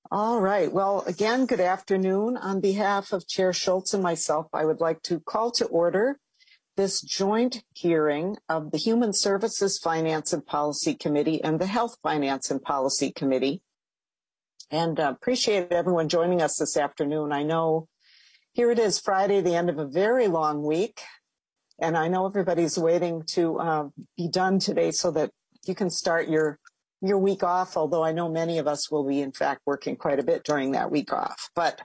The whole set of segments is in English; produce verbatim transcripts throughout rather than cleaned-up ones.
All right. Well, again, good afternoon. On behalf of Chair Schultz and myself, I would like to call to order this joint hearing of the Human Services Finance and Policy Committee and the Health Finance and Policy Committee. And uh, appreciate everyone joining us this afternoon. I know here it is Friday, the end of a very long week. And I know everybody's waiting to uh, be done today so that you can start your your week off, although I know many of us will be, in fact, working quite a bit during that week off. But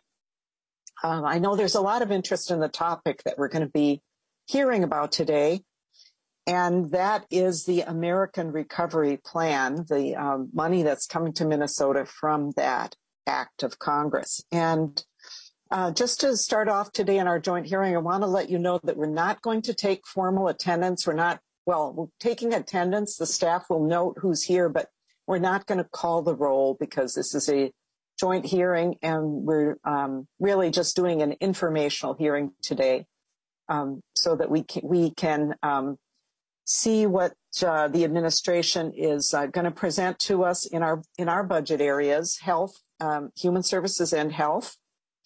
um, I know there's a lot of interest in the topic that we're going to be hearing about today, and that is the American Recovery Plan, the um, money that's coming to Minnesota from that act of Congress. And uh, just to start off today in our joint hearing, I want to let you know that we're not going to take formal attendance. We're not, well, we're taking attendance. The staff will note who's here, but we're not going to call the roll because this is a joint hearing and we're um, really just doing an informational hearing today um, so that we can, we can um, see what uh, the administration is uh, going to present to us in our in our budget areas, health, um, human services and health,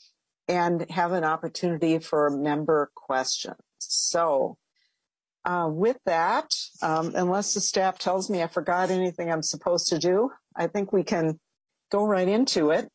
and have an opportunity for member questions. So Uh, with that, um, unless the staff tells me I forgot anything I'm supposed to do, I think we can go right into it.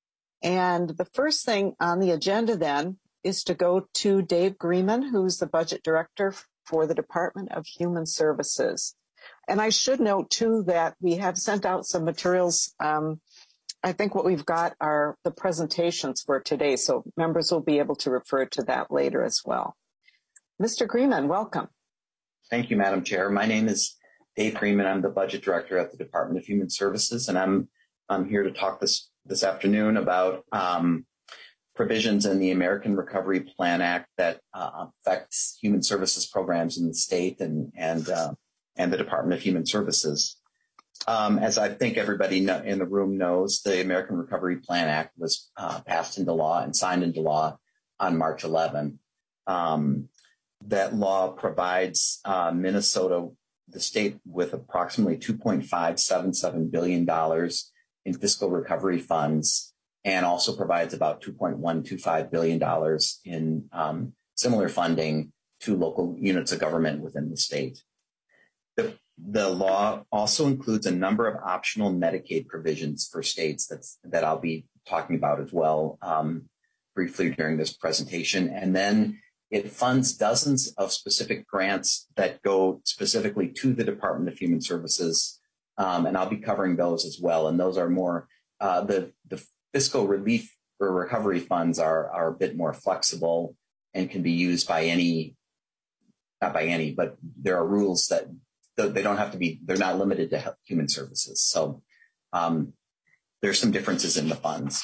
And the first thing on the agenda then is to go to Dave Greenman, who's the budget director for the Department of Human Services. And I should note, too, that we have sent out some materials. Um, I think what we've got are the presentations for today, so members will be able to refer to that later as well. Mister Greenman, welcome. Thank you, Madam Chair. My name is Dave Greenman. I'm the Budget Director at the Department of Human Services, and I'm I'm here to talk this this afternoon about um, provisions in the American Recovery Plan Act that uh, affects human services programs in the state and and uh, and the Department of Human Services. Um, as I think everybody know, in the room knows, the American Recovery Plan Act was uh, passed into law and signed into law on March eleventh. Um, That law provides uh, Minnesota, the state, with approximately two point five seven seven billion dollars in fiscal recovery funds, and also provides about two point one two five billion dollars in um, similar funding to local units of government within the state. The, the law also includes a number of optional Medicaid provisions for states that's, that I'll be talking about as well um, briefly during this presentation. And then it funds dozens of specific grants that go specifically to the Department of Human Services, um, and I'll be covering those as well. And those are more, uh, the, the fiscal relief or recovery funds are, are a bit more flexible and can be used by any, not by any, but there are rules that they don't have to be, they're not limited to human services. So um, there's some differences in the funds.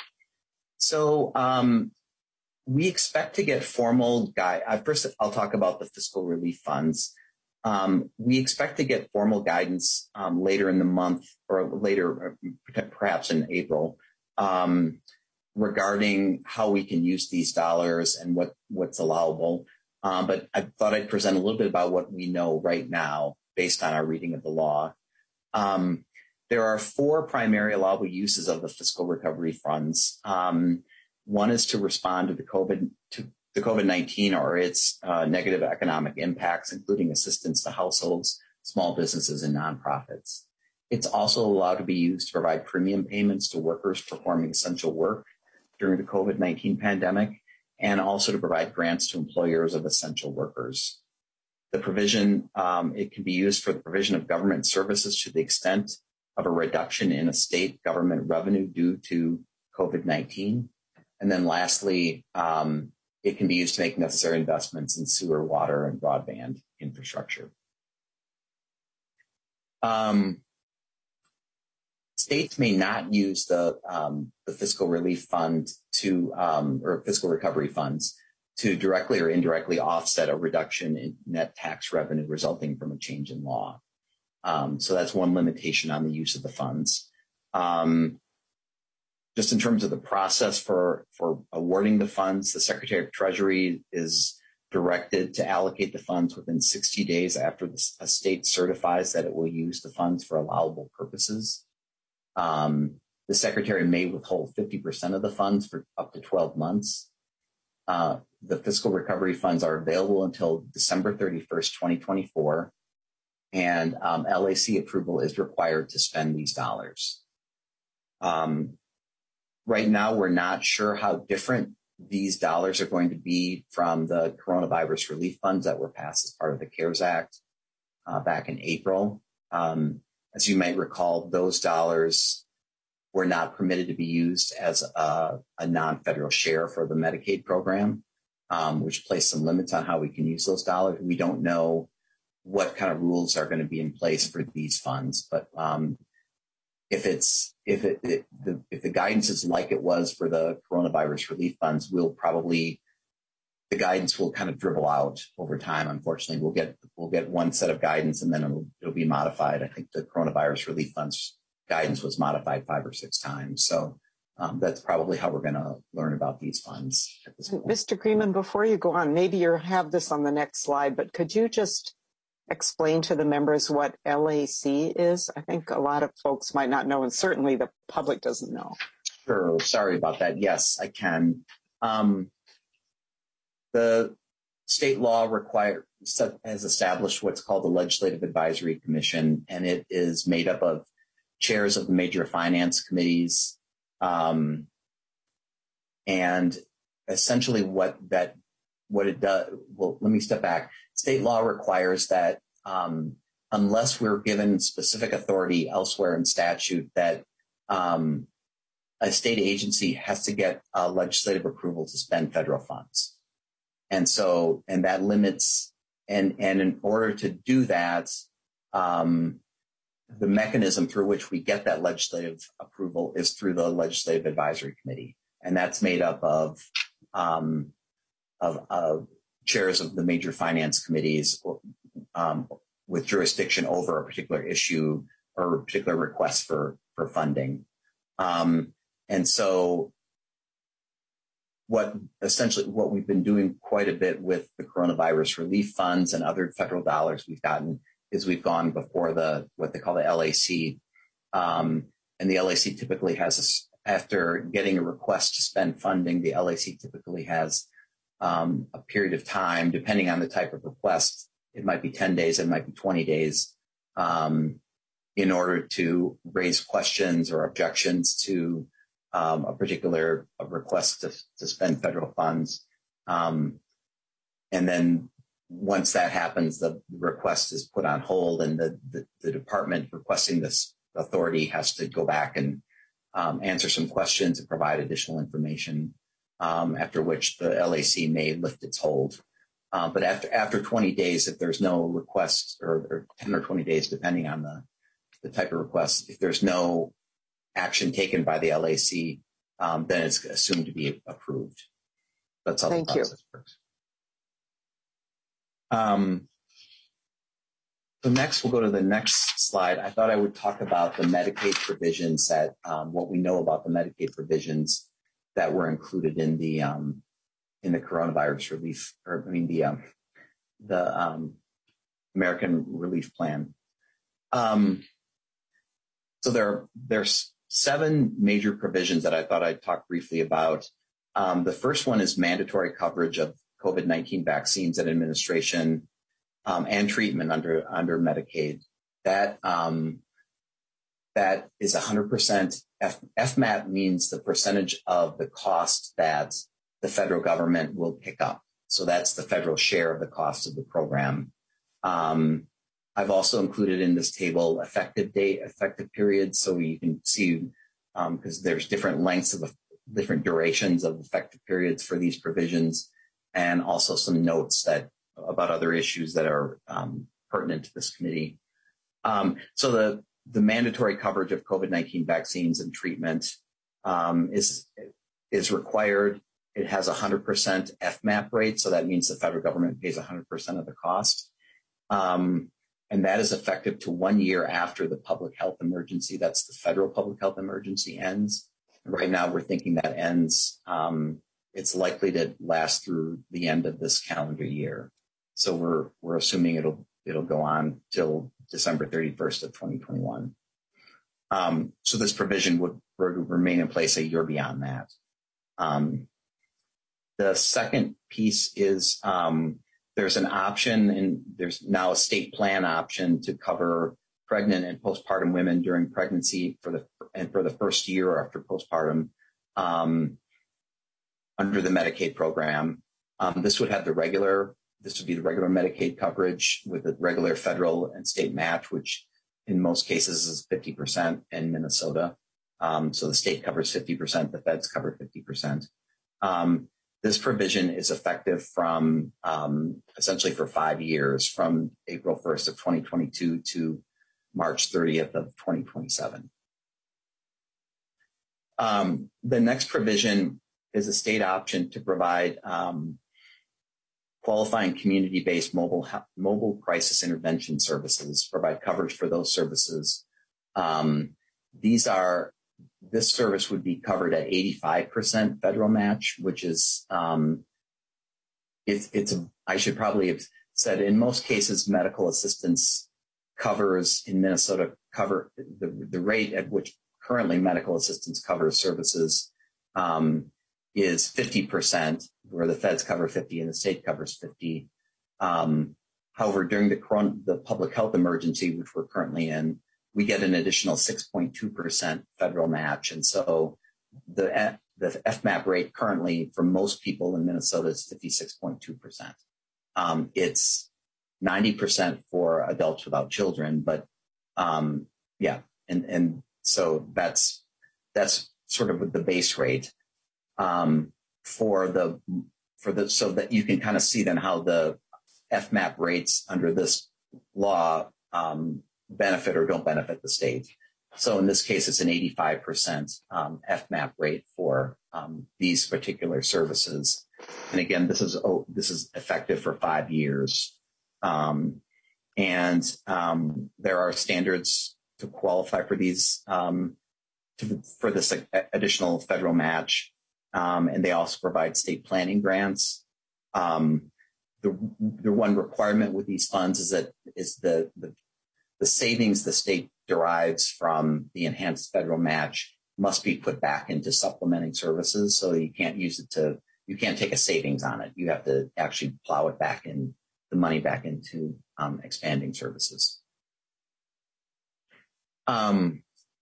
So, um, we expect to get formal guide. First, I'll talk about the fiscal relief funds. Um, we expect to get formal guidance um, later in the month or later, perhaps in April, um, regarding how we can use these dollars and what, what's allowable. Um, but I thought I'd present a little bit about what we know right now based on our reading of the law. Um, there are four primary allowable uses of the fiscal recovery funds. Um, One is to respond to the COVID to the COVID nineteen or its uh, negative economic impacts, including assistance to households, small businesses, and nonprofits. It's also allowed to be used to provide premium payments to workers performing essential work during the COVID nineteen pandemic, and also to provide grants to employers of essential workers. The provision, um, it can be used for the provision of government services to the extent of a reduction in a state government revenue due to COVID nineteen. And then lastly, um, it can be used to make necessary investments in sewer, water, and broadband infrastructure. Um, states may not use the, um, the fiscal relief fund to, um, or fiscal recovery funds to directly or indirectly offset a reduction in net tax revenue resulting from a change in law. Um, so that's one limitation on the use of the funds. Um, Just in terms of the process for, for awarding the funds, the Secretary of Treasury is directed to allocate the funds within sixty days after the, a state certifies that it will use the funds for allowable purposes. Um, the Secretary may withhold fifty percent of the funds for up to twelve months. Uh, the fiscal recovery funds are available until December thirty-first, twenty twenty-four, and um, L A C approval is required to spend these dollars. Um, right now, we're not sure how different these dollars are going to be from the coronavirus relief funds that were passed as part of the CARES Act uh, back in April. Um, as you might recall, those dollars were not permitted to be used as a, a non-federal share for the Medicaid program, um, which placed some limits on how we can use those dollars. We don't know what kind of rules are going to be in place for these funds, but um, if it's if it, it the, if the guidance is like it was for the coronavirus relief funds, we'll probably the guidance will kind of dribble out over time. Unfortunately, we'll get we'll get one set of guidance and then it'll, it'll be modified. I think the coronavirus relief funds guidance was modified five or six times. So um, that's probably how we're going to learn about these funds at this point. Mister Creeman, before you go on, maybe you have this on the next slide, but could you just explain to the members what L A C is? I think a lot of folks might not know, and certainly the public doesn't know. Sure. Sorry about that. Yes, I can. Um, the state law require, has established what's called the Legislative Advisory Commission, and it is made up of chairs of the major finance committees. Um, and essentially what that, what it does, well, let me step back. State law requires that um, unless we're given specific authority elsewhere in statute, that um, a state agency has to get uh, legislative approval to spend federal funds. And so, and that limits, and, and in order to do that, um, the mechanism through which we get that legislative approval is through the Legislative Advisory Committee. And that's made up of, um, of, of chairs of the major finance committees um, with jurisdiction over a particular issue or a particular request for, for funding. Um, and so what essentially what we've been doing quite a bit with the coronavirus relief funds and other federal dollars we've gotten is we've gone before the what they call the L A C. Um, and the L A C typically has, a, after getting a request to spend funding, the L A C typically has um, a period of time, depending on the type of request. It might be ten days, it might be twenty days, um, in order to raise questions or objections to um, a particular request to, to spend federal funds. Um, and then once that happens, the request is put on hold, and the, the, the department requesting this authority has to go back and um, answer some questions and provide additional information, um, after which the L A C may lift its hold. Uh, but after after twenty days, if there's no request, or, or ten or twenty days, depending on the, the type of request, if there's no action taken by the L A C, um, then it's assumed to be approved. That's how Thank the process you. works. Um, so next, we'll go to the next slide. I thought I would talk about the Medicaid provisions that, um, what we know about the Medicaid provisions that were included in the, um, in the coronavirus relief, or I mean the, um, the, um, American Relief Plan. Um, so there, there's seven major provisions that I thought I'd talk briefly about. Um, the first one is mandatory coverage of COVID nineteen vaccines and administration um, and treatment under under Medicaid. That um, that is one hundred percent. F, F MAP means the percentage of the cost that the federal government will pick up. So that's the federal share of the cost of the program. Um, I've also included in this table effective date, effective periods, so you can see because um, there's different lengths of different durations of effective periods for these provisions, and also some notes that about other issues that are um, pertinent to this committee. Um, so the, the mandatory coverage of COVID nineteen vaccines and treatment um, is, is required. It has a one hundred percent F MAP rate, so that means the federal government pays one hundred percent of the cost. Um, and that is effective to one year after the public health emergency. That's the federal public health emergency ends. Right now, we're thinking that ends um, it's likely to last through the end of this calendar year. So we're we're assuming it'll it'll go on till December thirty-first of twenty twenty-one. Um, so this provision would, would remain in place a year beyond that. Um, the second piece is um, there's an option, and there's now a state plan option to cover pregnant and postpartum women during pregnancy for the and for the first year after postpartum um, under the Medicaid program. Um, this would have the regular, this would be the regular Medicaid coverage with the regular federal and state match, which in most cases is fifty percent in Minnesota. Um, so the state covers fifty percent, the feds cover fifty percent. Um, this provision is effective from um, essentially for five years, from April first of twenty twenty-two to March thirtieth of twenty twenty-seven. Um, the next provision is a state option to provide um, qualifying community-based mobile mobile crisis intervention services, provide coverage for those services. Um, these are this service would be covered at eighty-five percent federal match, which is um, it's it's a, I should probably have said in most cases medical assistance covers in Minnesota cover the the rate at which currently medical assistance covers services um, is fifty percent, where the feds cover fifty and the state covers fifty. Um, however, during the coron- the public health emergency, which we're currently in, we get an additional six point two percent federal match. And so the, the F MAP rate currently for most people in Minnesota is fifty-six point two percent. Um, it's ninety percent for adults without children, but um, yeah, and, and so that's, that's sort of the base rate. Um, for the, for the, so that you can kind of see then how the F MAP rates under this law, um, benefit or don't benefit the state. So in this case, it's an eighty-five percent, um, F MAP rate for, um, these particular services. And again, this is, oh, this is effective for five years. Um, and, um, there are standards to qualify for these, um, to, for this additional federal match. Um, and they also provide state planning grants. Um, the, the one requirement with these funds is that is the, the, the savings the state derives from the enhanced federal match must be put back into supplementing services. So you can't use it to, you can't take a savings on it. You have to actually plow it back in, the money back into um, expanding services. Um,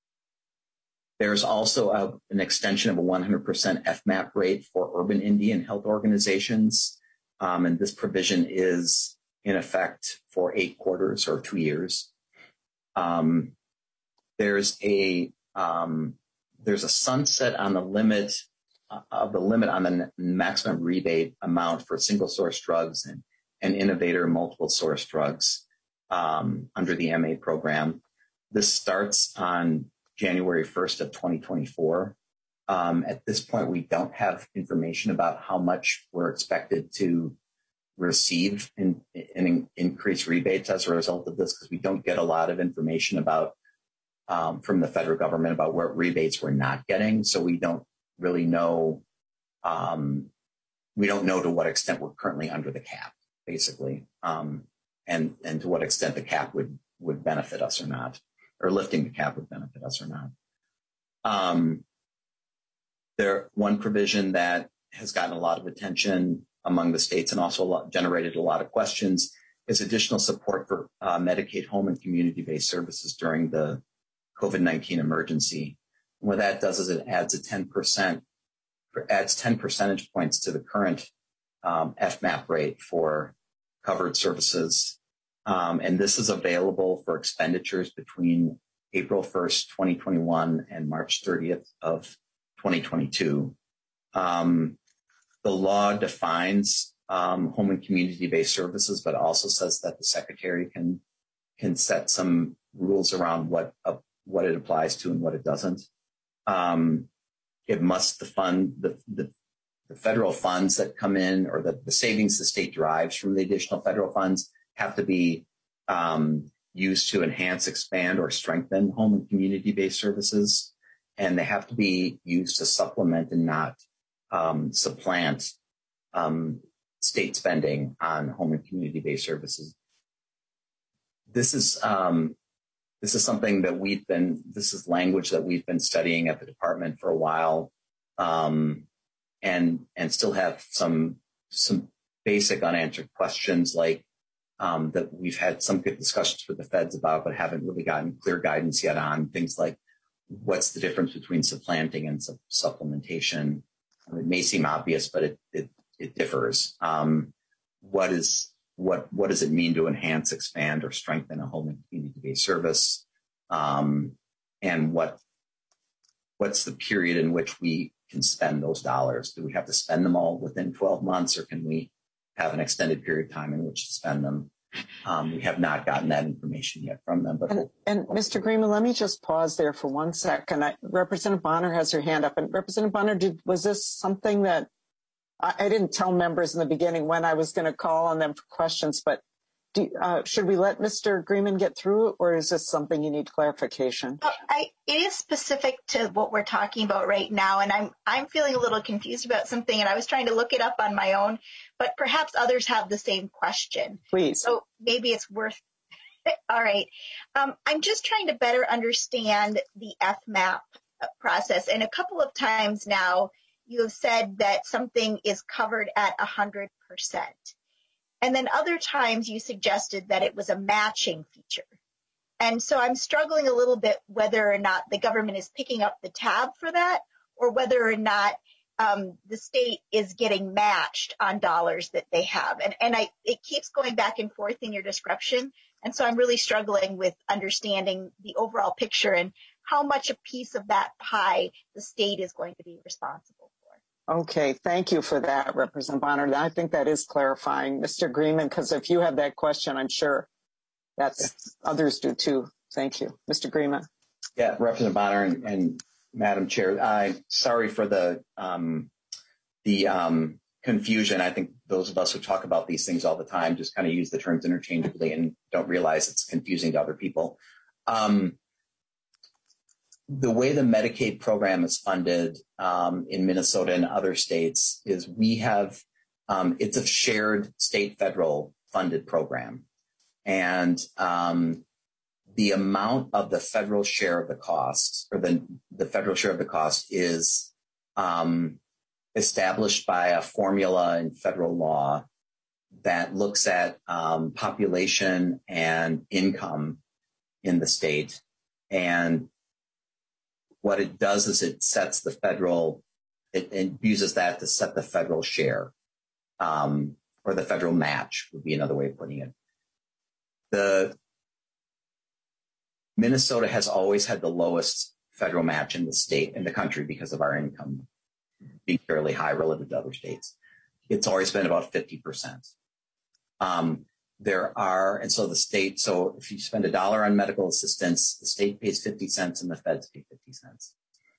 There's also a, an extension of a one hundred percent F MAP rate for urban Indian health organizations. Um, and this provision is in effect for eight quarters or two years. Um, there's a, um, there's a sunset on the limit uh, of the limit on the maximum rebate amount for single source drugs and, and innovator multiple source drugs, um, under the M A program. This starts on January first of twenty twenty-four. Um, at this point, we don't have information about how much we're expected to receive in, in increased rebates as a result of this, because we don't get a lot of information about um, from the federal government about what rebates we're not getting. So we don't really know. Um, we don't know to what extent we're currently under the cap, basically, um, and and to what extent the cap would would benefit us or not, or lifting the cap would benefit us or not. Um, there, one provision that has gotten a lot of attention among the states and also a lot, generated a lot of questions is additional support for uh, Medicaid home and community-based services during the COVID nineteen emergency. And what that does is it adds a ten percent, adds ten percentage points to the current um, F MAP rate for covered services. Um, and this is available for expenditures between April first, twenty twenty-one and March thirtieth of twenty twenty-two. Um, the law defines um, home and community-based services, but also says that the secretary can can set some rules around what uh, what it applies to and what it doesn't. Um, it must the fund the, the the federal funds that come in, or the, the savings the state derives from the additional federal funds, have to be um, used to enhance, expand, or strengthen home and community-based services, and they have to be used to supplement and not um, supplant um, state spending on home and community-based services. This is um, this is something that we've been, this is language that we've been studying at the department for a while, um, and, and still have some, some basic unanswered questions like, um, that we've had some good discussions with the feds about, but haven't really gotten clear guidance yet on things like what's the difference between supplanting and su- supplementation. It may seem obvious, but it, it, it differs. Um, what is, what, what does it mean to enhance, expand, or strengthen a home and community-based service? Um, and what, what's the period in which we can spend those dollars? Do we have to spend them all within twelve months, or can we have an extended period of time in which to spend them? Um, we have not gotten that information yet from them. But and, and Mister Greenman, let me just pause there for one second. I, Representative Bonner has her hand up, and Representative Bonner, did, was this something that I, I didn't tell members in the beginning when I was going to call on them for questions? But do, uh, should we let Mister Greenman get through it, or is this something you need clarification? Well, I, it is specific to what we're talking about right now, and I'm I'm feeling a little confused about something, and I was trying to look it up on my own, but perhaps others have the same question. Please. So maybe it's worth. All right. Um, I'm just trying to better understand the F MAP process, and a couple of times now you have said that something is covered at one hundred percent. And then other times you suggested that it was a matching feature. And so I'm struggling a little bit whether or not the government is picking up the tab for that, or whether or not um, the state is getting matched on dollars that they have. And, and I, it keeps going back and forth in your description. And so I'm really struggling with understanding the overall picture and how much a piece of that pie the state is going to be responsible for. Okay, thank you for that, Representative Bonner. I think that is clarifying, Mister Greenman, because if you have that question, I'm sure that's others do too. Thank you, Mister Greenman. Yeah, Representative Bonner and, and Madam Chair, I'm sorry for the um, the um, confusion. I think those of us who talk about these things all the time just kind of use the terms interchangeably and don't realize it's confusing to other people. Um, The way the Medicaid program is funded um, in Minnesota and other states is we have, um, it's a shared state federal funded program. And um, the amount of the federal share of the cost, or the, the federal share of the cost is um, established by a formula in federal law that looks at um, population and income in the state. And what it does is it sets the federal, it, it uses that to set the federal share, um, or the federal match would be another way of putting it. The Minnesota has always had the lowest federal match in the state, in the country, because of our income being fairly high relative to other states. It's always been about fifty percent. Um, there are, and so the state, so if you spend a dollar on medical assistance, the state pays fifty cents and the feds pay fifty cents.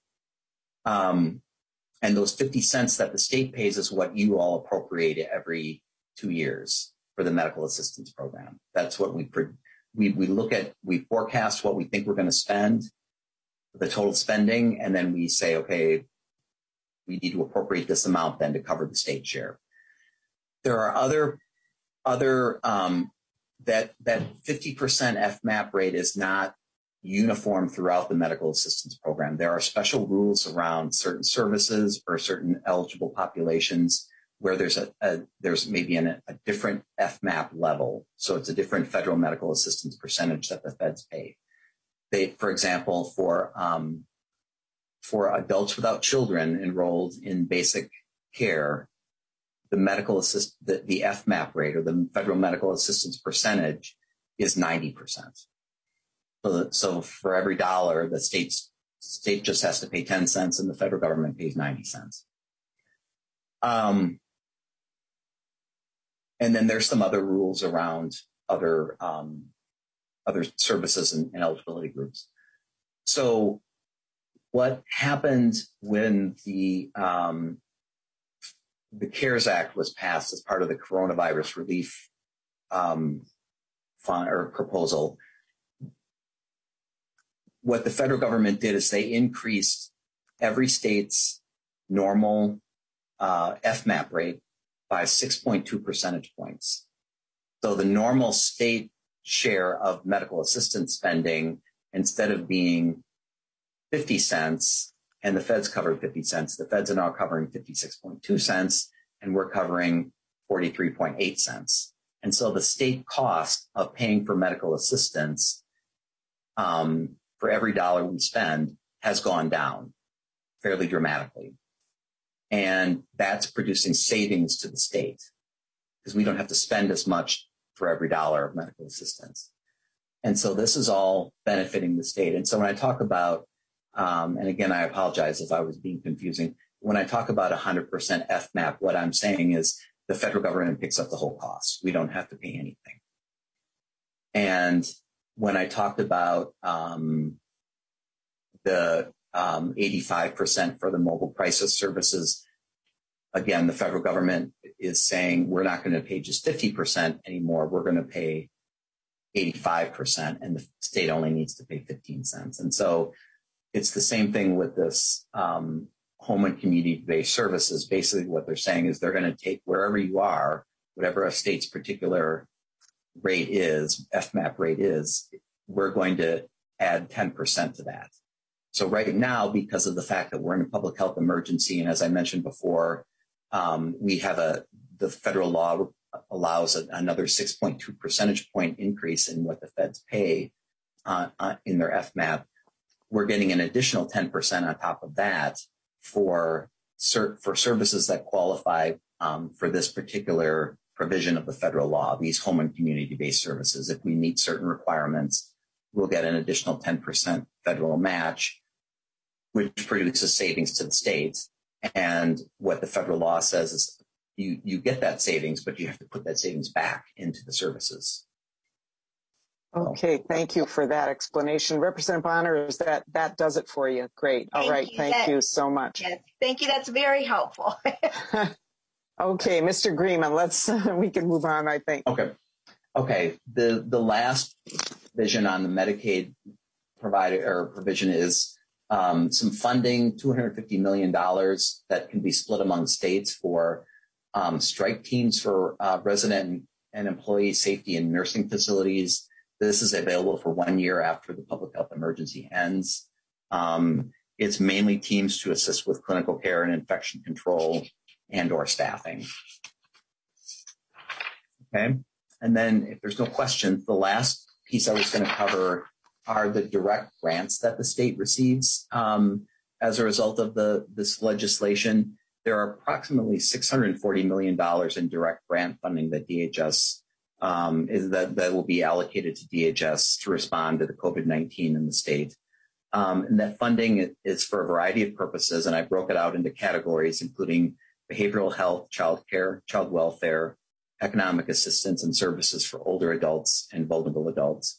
Um, and those fifty cents that the state pays is what you all appropriate every two years for the medical assistance program. That's what we, we, we look at, we forecast what we think we're going to spend, the total spending, and then we say, okay, we need to appropriate this amount then to cover the state share. There are other Other um, that that fifty percent F MAP rate is not uniform throughout the medical assistance program. There are special rules around certain services or certain eligible populations where there's a, a there's maybe an, a different F MAP level. So it's a different federal medical assistance percentage that the feds pay. They, for example, for um, for adults without children enrolled in basic care, the medical assist, the, the F MAP rate, or the federal medical assistance percentage, is ninety percent. So, so for every dollar, the state's, state just has to pay ten cents and the federal government pays ninety cents. Um, and then there's some other rules around other, um, other services and, and eligibility groups. So what happened when the, um, the CARES Act was passed as part of the coronavirus relief um, fund or proposal, what the federal government did is they increased every state's normal uh, F MAP rate by six point two percentage points. So the normal state share of medical assistance spending instead of being fifty cents and the feds covered fifty cents, the feds are now covering fifty-six point two cents and we're covering forty-three point eight cents. And so the state cost of paying for medical assistance um, for every dollar we spend has gone down fairly dramatically. And that's producing savings to the state because we don't have to spend as much for every dollar of medical assistance. And so this is all benefiting the state. And so when I talk about, um, and again, I apologize if I was being confusing. When I talk about one hundred percent F MAP, what I'm saying is the federal government picks up the whole cost. We don't have to pay anything. And when I talked about um, the um, eighty-five percent for the mobile crisis services, again, the federal government is saying we're not going to pay just fifty percent anymore. We're going to pay eighty-five percent, and the state only needs to pay fifteen cents. And so it's the same thing with this um, home and community-based services. Basically, what they're saying is they're going to take wherever you are, whatever a state's particular rate is, F MAP rate is, we're going to add ten percent to that. So right now, because of the fact that we're in a public health emergency, and as I mentioned before, um, we have a, the federal law allows a, another six point two percentage point increase in what the feds pay uh, uh, in their F MAP. We're getting an additional ten percent on top of that for, for services that qualify um, for this particular provision of the federal law, these home and community-based services. If we meet certain requirements, we'll get an additional ten percent federal match, which produces savings to the states. And what the federal law says is you, you get that savings, but you have to put that savings back into the services. Okay, thank you for that explanation. Representative Bonner, is that, that does it for you? Great. All right, thank you so much. Yes, thank you. That's very helpful. Okay, Mister Greenman, let's, we can move on, I think. Okay. Okay. The, the last vision on the Medicaid provider or provision is um, some funding, two hundred fifty million dollars that can be split among states for um, strike teams for uh, resident and employee safety in nursing facilities. This is available for one year after the public health emergency ends. Um, it's mainly teams to assist with clinical care and infection control and or staffing. Okay. And then if there's no questions, the last piece I was going to cover are the direct grants that the state receives um, as a result of the this legislation. There are approximately six hundred forty million dollars in direct grant funding that D H S um, is that, that will be allocated to D H S to respond to the COVID nineteen in the state. Um, and that funding is for a variety of purposes, and I broke it out into categories, including behavioral health, child care, child welfare, economic assistance and services for older adults and vulnerable adults.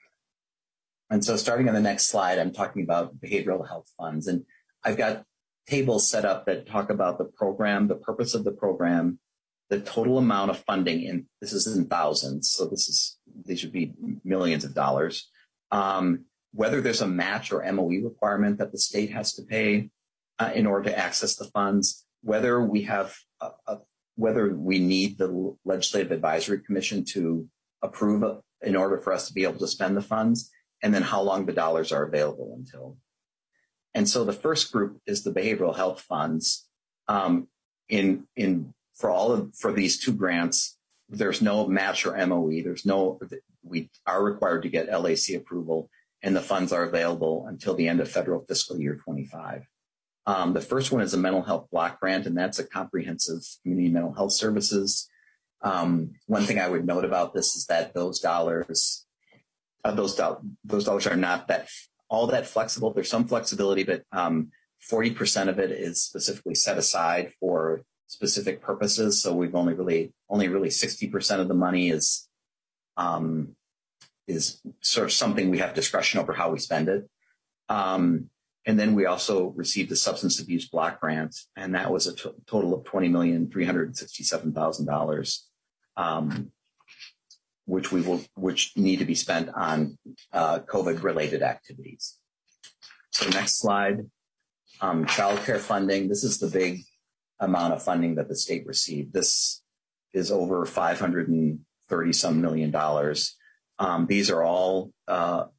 And so starting on the next slide, I'm talking about behavioral health funds. And I've got tables set up that talk about the program, the purpose of the program, the total amount of funding, in this is in thousands, so this is these would be millions of dollars, um, whether there's a match or M O E requirement that the state has to pay uh, in order to access the funds, whether we have a, a whether we need the Legislative Advisory Commission to approve in order for us to be able to spend the funds, and then how long the dollars are available until. And so the first group is the behavioral health funds. Um, in in for all of for these two grants, there's no match or M O E. There's no we are required to get L A C approval, and the funds are available until the end of federal fiscal year twenty-five. Um, the first one is a mental health block grant, and that's a comprehensive community mental health services. Um, one thing I would note about this is that those dollars, uh, those, do- those dollars are not that all that flexible. There's some flexibility, but um, forty percent of it is specifically set aside for specific purposes. So we've only really, only really sixty percent of the money is, um, is sort of something we have discretion over how we spend it. Um, And then we also received a substance abuse block grant, and that was a t- total of twenty million three hundred sixty-seven thousand dollars, um, which we will, which need to be spent on uh, COVID-related activities. So next slide, um, child care funding. This is the big amount of funding that the state received. This is over five hundred thirty some million dollars. Um, these are all uh,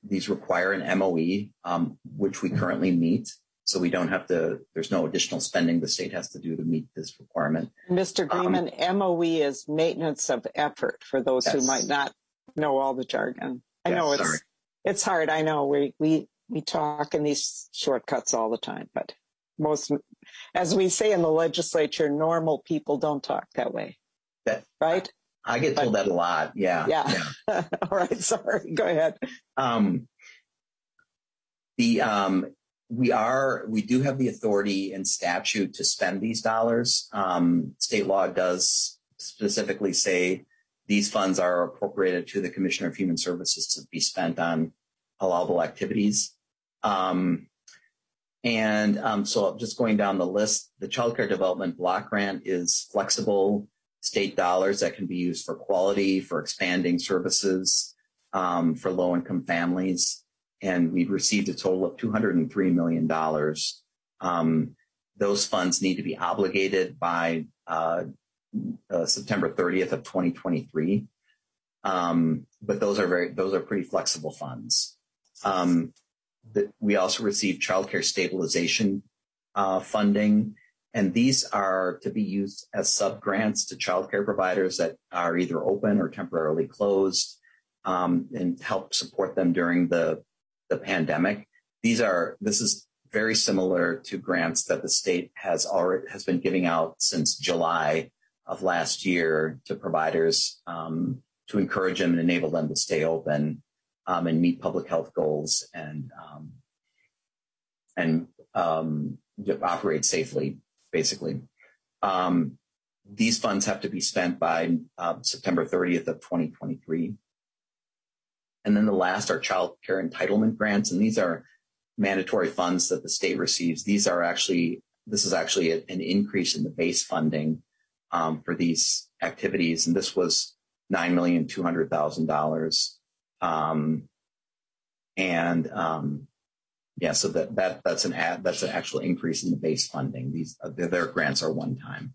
these require an M O E, um, which we currently meet. So we don't have to, there's no additional spending the state has to do to meet this requirement. Mister Greenman, um, M O E is maintenance of effort for those yes. who might not know all the jargon. I yes, know it's sorry. it's hard. I know we, we, we talk in these shortcuts all the time, but most, as we say in the legislature, normal people don't talk that way. That, right? I get told but, that a lot. Yeah. Yeah. yeah. All right. Sorry. Go ahead. Um, the, um, we are, we do have the authority in statute to spend these dollars. Um, state law does specifically say these funds are appropriated to the Commissioner of Human Services to be spent on allowable activities. Um, and, um, so just going down the list, the Child Care Development Block Grant is flexible state dollars that can be used for quality, for expanding services, um, for low-income families. And we've received a total of two hundred three million dollars. Um, those funds need to be obligated by uh, uh, September thirtieth of twenty twenty-three. Um, but those are very, those are pretty flexible funds. Um, the, we also received child care stabilization uh, funding. And these are to be used as sub-grants to child care providers that are either open or temporarily closed, um, and help support them during the, the pandemic. These are, this is very similar to grants that the state has already, has been giving out since July of last year to providers, um, to encourage them and enable them to stay open, um, and meet public health goals and, um, and, um, operate safely. Basically, um, these funds have to be spent by uh, September thirtieth of twenty twenty-three. And then the last are child care entitlement grants. And these are mandatory funds that the state receives. These are actually, this is actually a, an increase in the base funding um, for these activities. And this was nine million two hundred thousand dollars. Um, and, um, Yeah, so that, that that's an ad, that's an actual increase in the base funding. These uh, their grants are one time.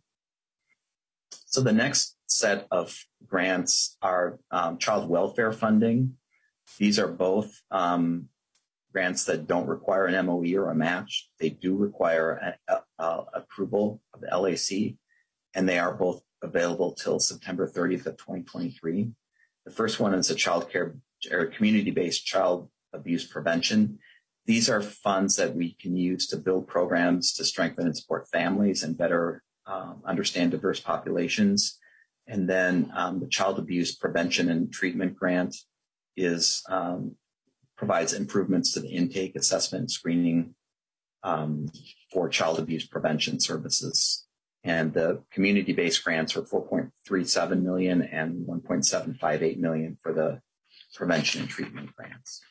So the next set of grants are um, child welfare funding. These are both um, grants that don't require an M O E or a match. They do require an a, a approval of the L A C, and they are both available till September thirtieth of twenty twenty-three. The first one is a child care or community-based child abuse prevention. These are funds that we can use to build programs to strengthen and support families and better um, understand diverse populations. And then um, the Child Abuse Prevention and Treatment Grant is um, provides improvements to the intake, assessment, and screening um, for child abuse prevention services. And the community-based grants are four point three seven million dollars and one point seven five eight million dollars for the prevention and treatment grants.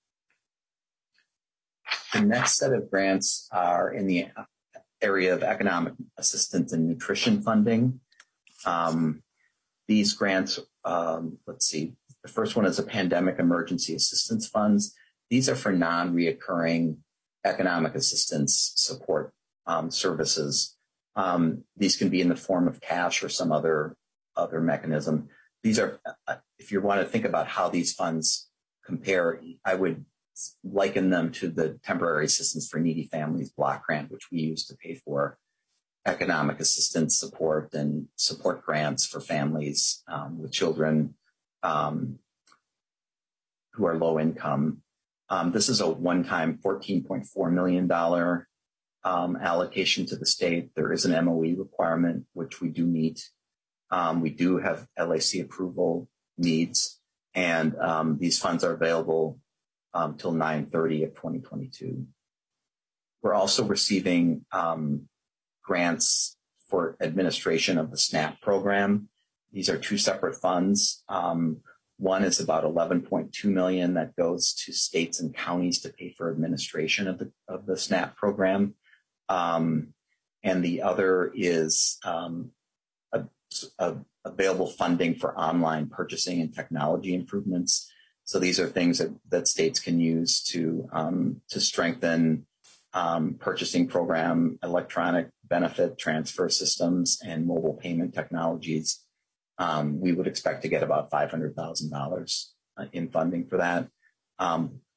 The next set of grants are in the area of economic assistance and nutrition funding. Um, these grants, um, let's see, the first one is a pandemic emergency assistance funds. These are for non-reoccurring economic assistance support um, services. Um, these can be in the form of cash or some other other mechanism. These are, uh, if you want to think about how these funds compare, I would liken them to the Temporary Assistance for Needy Families Block Grant, which we use to pay for economic assistance support and support grants for families um, with children um, who are low income. Um, this is a one-time fourteen point four million dollars um, allocation to the state. There is an M O E requirement, which we do meet. Um, we do have L A C approval needs, and um, these funds are available um, till nine thirty of twenty twenty-two. We're also receiving um, grants for administration of the SNAP program. These are two separate funds. Um, one is about eleven point two million dollars that goes to states and counties to pay for administration of the of the SNAP program, um, and the other is um, a, a available funding for online purchasing and technology improvements. So these are things that, that states can use to um, to strengthen um, purchasing program, electronic benefit transfer systems, and mobile payment technologies. Um, we would expect to get about five hundred thousand dollars in funding for that. Um,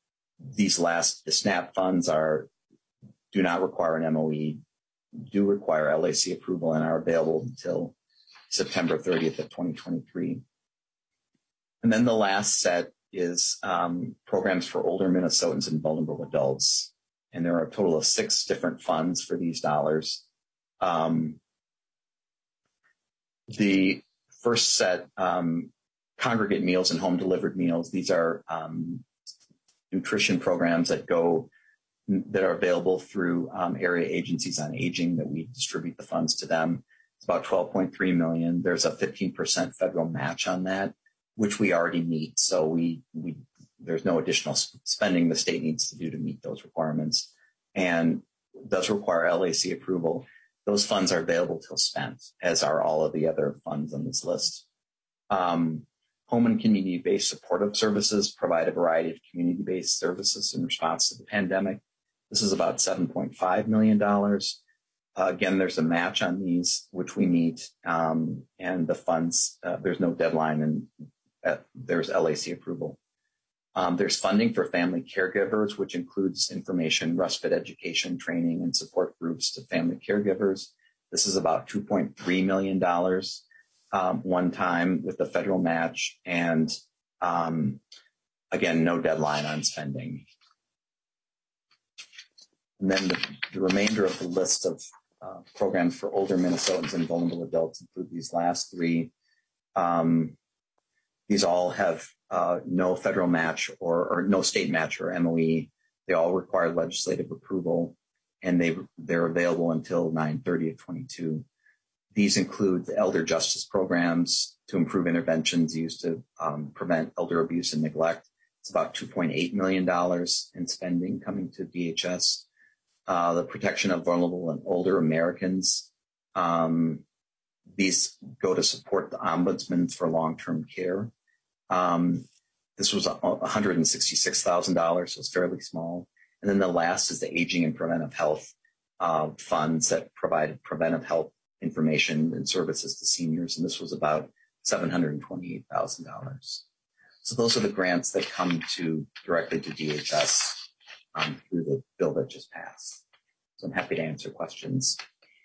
these last, the SNAP funds are, do not require an M O E, do require L A C approval, and are available until September thirtieth of twenty twenty-three. And then the last set is um, programs for older Minnesotans and vulnerable adults. And there are a total of six different funds for these dollars. Um, the first set, um, congregate meals and home delivered meals. These are um, nutrition programs that go that are available through um, area agencies on aging that we distribute the funds to them. It's about twelve point three million. There's a fifteen percent federal match on that, which we already meet. So we, we, there's no additional spending the state needs to do to meet those requirements, and does require L A C approval. Those funds are available till spent, as are all of the other funds on this list. Um, home and community-based supportive services provide a variety of community-based services in response to the pandemic. This is about seven point five million dollars. Uh, again, there's a match on these, which we meet, um, and the funds, uh, there's no deadline, and uh, there's L A C approval. Um, there's funding for family caregivers, which includes information, respite education, training, and support groups to family caregivers. This is about two point three million dollars um, one time with the federal match, and um, again, no deadline on spending. And then the, the remainder of the list of uh, programs for older Minnesotans and vulnerable adults include these last three. Um, these all have uh, no federal match or, or no state match or M O E. They all require legislative approval, and they, they're available until nine thirty of twenty-two. These include the elder justice programs to improve interventions used to um, prevent elder abuse and neglect. It's about two point eight million dollars in spending coming to D H S. Uh, the protection of vulnerable and older Americans. Um, these go to support the ombudsman for long-term care. Um, this was one hundred sixty-six thousand dollars, so it's fairly small. And then the last is the aging and preventive health uh, funds that provided preventive health information and services to seniors. And this was about seven hundred twenty-eight thousand dollars. So those are the grants that come to directly to D H S um, through the bill that just passed. So I'm happy to answer questions.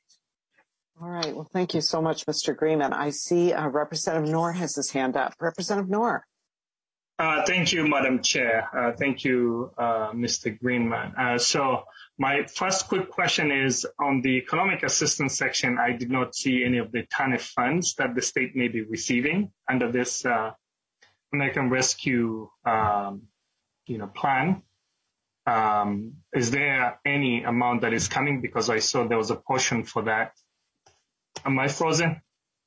All right. Well, thank you so much, Mister Greenman. I see uh, Representative Noor has his hand up. Representative Noor. Uh, thank you, Madam Chair. Uh, thank you, uh, Mister Greenman. Uh, so my first quick question is on the economic assistance section. I did not see any of the T A N F funds that the state may be receiving under this uh, American Rescue um, you know, plan. Um, is there any amount that is coming? Because I saw there was a portion for that. Am I frozen?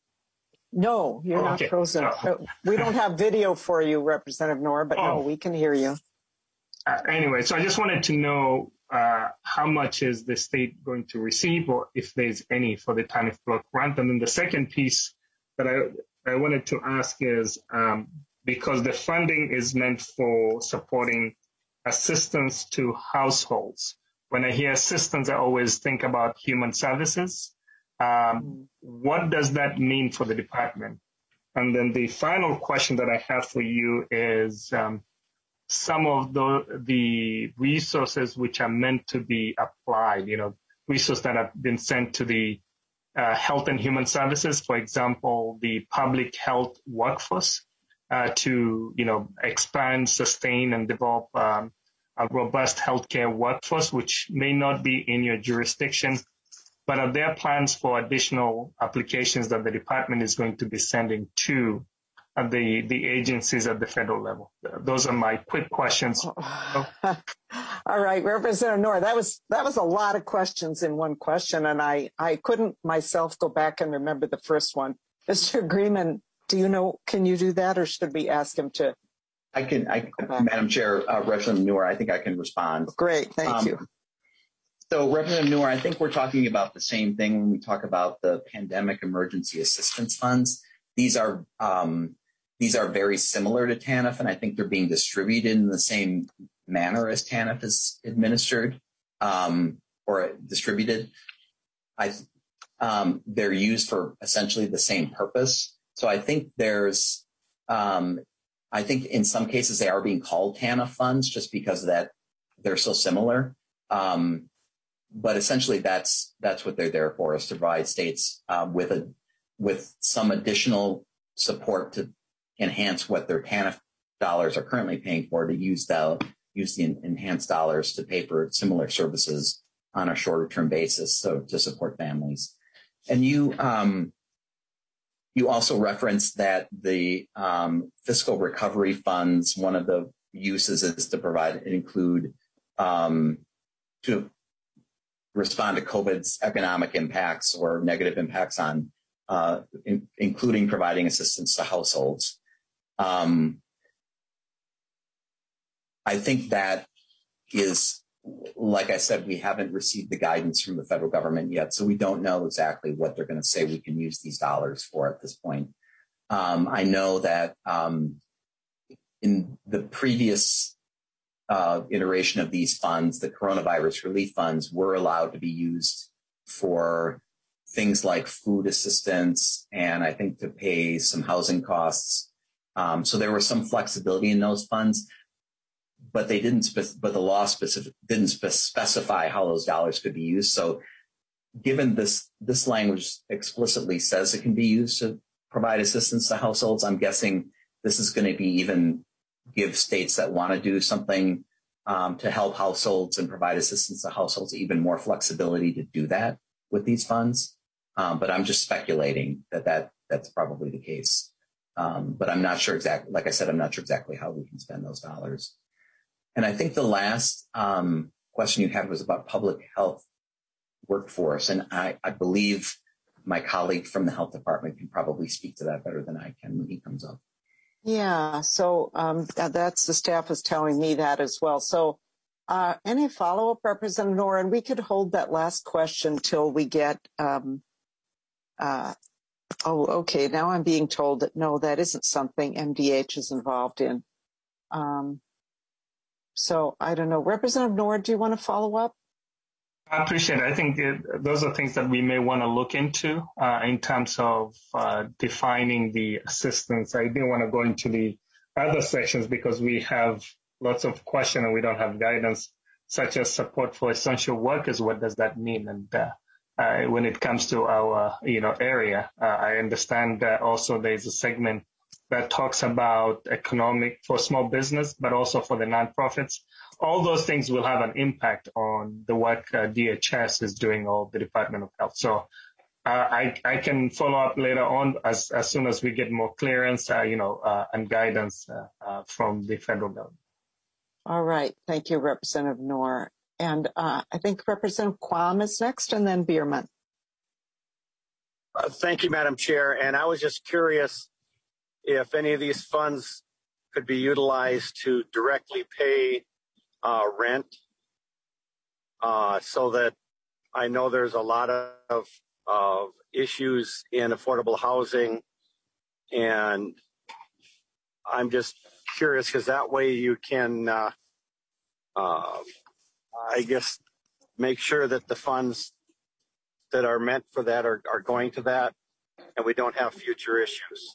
No, you're oh, okay. not frozen. Oh. We don't have video for you, Representative Noor, but oh. no, we can hear you. Uh, anyway, so I just wanted to know uh, how much is the state going to receive, or if there's any for the T A N F block grant. And then the second piece that I, I wanted to ask is, um, because the funding is meant for supporting assistance to households. When I hear assistance, I always think about human services. Um, what does that mean for the department? And then the final question that I have for you is um, some of the, the resources which are meant to be applied, you know, resources that have been sent to the uh, health and human services, for example, the public health workforce uh, to, you know, expand, sustain, and develop um, a robust healthcare workforce, which may not be in your jurisdiction. But are there plans for additional applications that the department is going to be sending to uh, the, the agencies at the federal level? Those are my quick questions. All right, Representative Noor, that was that was a lot of questions in one question, and I, I couldn't myself go back and remember the first one. Mister Greenman, do you know, can you do that, or should we ask him to? I can, I, Madam Chair, uh, Representative Noor, I think I can respond. Great, thank um, you. So, Representative Noor, I think we're talking about the same thing when we talk about the pandemic emergency assistance funds. These are um, these are very similar to T A N F, and I think they're being distributed in the same manner as T A N F is administered um, or distributed. I um, they're used for essentially the same purpose. So I think there's um, I think in some cases they are being called T A N F funds just because of that they're so similar. Um, but essentially that's, that's what they're there for, is to provide states uh, with a, with some additional support to enhance what their T A N F dollars are currently paying for, to use the, use the enhanced dollars to pay for similar services on a shorter term basis, so to support families. And you, um, you also referenced that the um, fiscal recovery funds, one of the uses is to provide, include, um, to respond to COVID's economic impacts or negative impacts on, uh, in, including providing assistance to households. Um, I think that is, like I said, we haven't received the guidance from the federal government yet, so we don't know exactly what they're going to say we can use these dollars for at this point. Um, I know that um, in the previous uh, iteration of these funds, the coronavirus relief funds were allowed to be used for things like food assistance and I think to pay some housing costs. Um, so there was some flexibility in those funds. But they didn't, spe- but the law specific didn't spe- specify how those dollars could be used. So given this, this language explicitly says it can be used to provide assistance to households, I'm guessing this is going to be even give states that want to do something um, to help households and provide assistance to households even more flexibility to do that with these funds. Um, but I'm just speculating that, that that's probably the case. Um, but I'm not sure exactly, like I said, I'm not sure exactly how we can spend those dollars. And I think the last um, question you had was about public health workforce. And I, I believe my colleague from the health department can probably speak to that better than I can when he comes up. Yeah, so um, that's the staff is telling me that as well. So uh, any follow-up, Representative Nora? And we could hold that last question till we get, um, uh, oh, okay, now I'm being told that no, that isn't something M D H is involved in. Um, So I don't know. Representative Nora, do you want to follow up? I appreciate it. I think it, those are things that we may want to look into uh, in terms of uh, defining the assistance. I didn't want to go into the other sections because we have lots of questions and we don't have guidance, such as support for essential workers. What does that mean? And uh, uh, when it comes to our, you know, area, uh, I understand that also there's a segment that talks about economic for small business, but also for the nonprofits. All those things will have an impact on the work uh, D H S is doing, or the Department of Health. So uh, I, I can follow up later on as, as soon as we get more clearance, uh, you know, uh, and guidance uh, uh, from the federal government. All right. Thank you, Representative Nora. And uh, I think Representative Quam is next, and then Bierman. Uh, thank you, Madam Chair. And I was just curious if any of these funds could be utilized to directly pay uh, rent, uh, so that I know there's a lot of, of issues in affordable housing, and I'm just curious because that way you can, uh, uh, I guess, make sure that the funds that are meant for that are, are going to that, and we don't have future issues.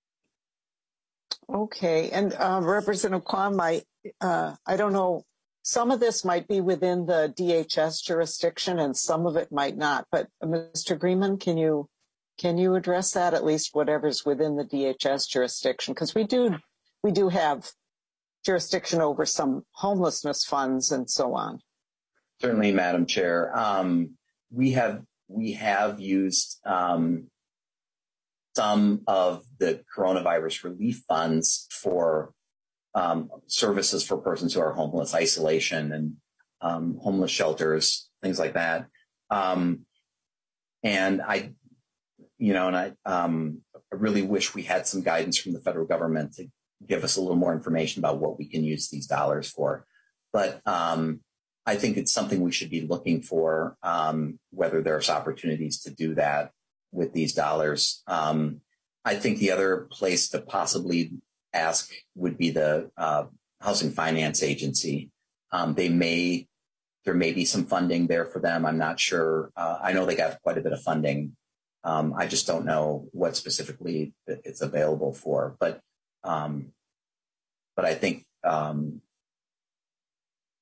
Okay. And uh, Representative Quam, I, uh, I don't know, some of this might be within the D H S jurisdiction and some of it might not. But uh, Mister Greenman, can you can you address that, at least whatever's within the D H S jurisdiction? Because we do we do have jurisdiction over some homelessness funds and so on. Certainly, Madam Chair. Um, we have we have used um, some of the coronavirus relief funds for um, services for persons who are homeless, isolation and um, homeless shelters, things like that. Um, and I, you know, and I, um, I really wish we had some guidance from the federal government to give us a little more information about what we can use these dollars for. But um, I think it's something we should be looking for, um, whether there's opportunities to do that with these dollars. Um, I think the other place to possibly ask would be the uh, Housing Finance Agency. Um, they may, there may be some funding there for them. I'm not sure. Uh, I know they got quite a bit of funding. Um, I just don't know what specifically it's available for. But, um, but I think um,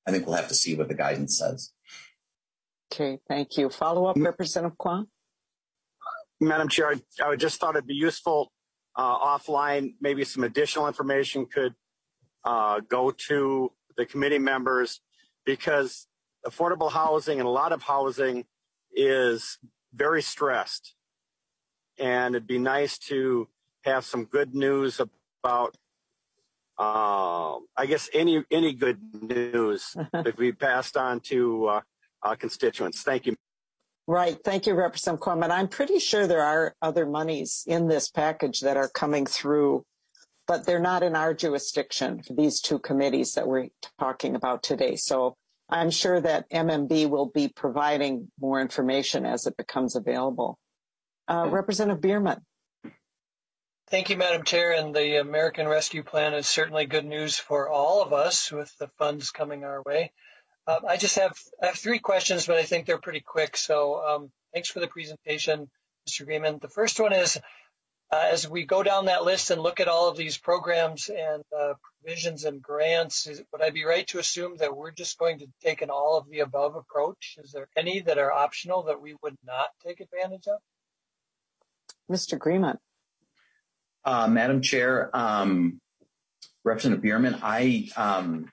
I think we'll have to see what the guidance says. Okay, thank you. Follow up, Representative Kwan? Madam Chair, I, I just thought it'd be useful uh, offline, maybe some additional information could uh, go to the committee members, because affordable housing and a lot of housing is very stressed. And it'd be nice to have some good news about, uh, I guess, any any good news that we passed on to uh, uh, constituents. Thank you. Right. Thank you, Representative Kwame. I'm pretty sure there are other monies in this package that are coming through, but they're not in our jurisdiction for these two committees that we're talking about today. So I'm sure that M M B will be providing more information as it becomes available. Uh, Representative Bierman. Thank you, Madam Chair. And the American Rescue Plan is certainly good news for all of us with the funds coming our way. Um, I just have I have three questions, but I think they're pretty quick. So um, thanks for the presentation, Mister Greenman. The first one is, uh, as we go down that list and look at all of these programs and uh, provisions and grants, is, would I be right to assume that we're just going to take an all of the above approach? Is there any that are optional that we would not take advantage of? Mister Greenman. Uh, Madam Chair, um, Representative Bierman, I um,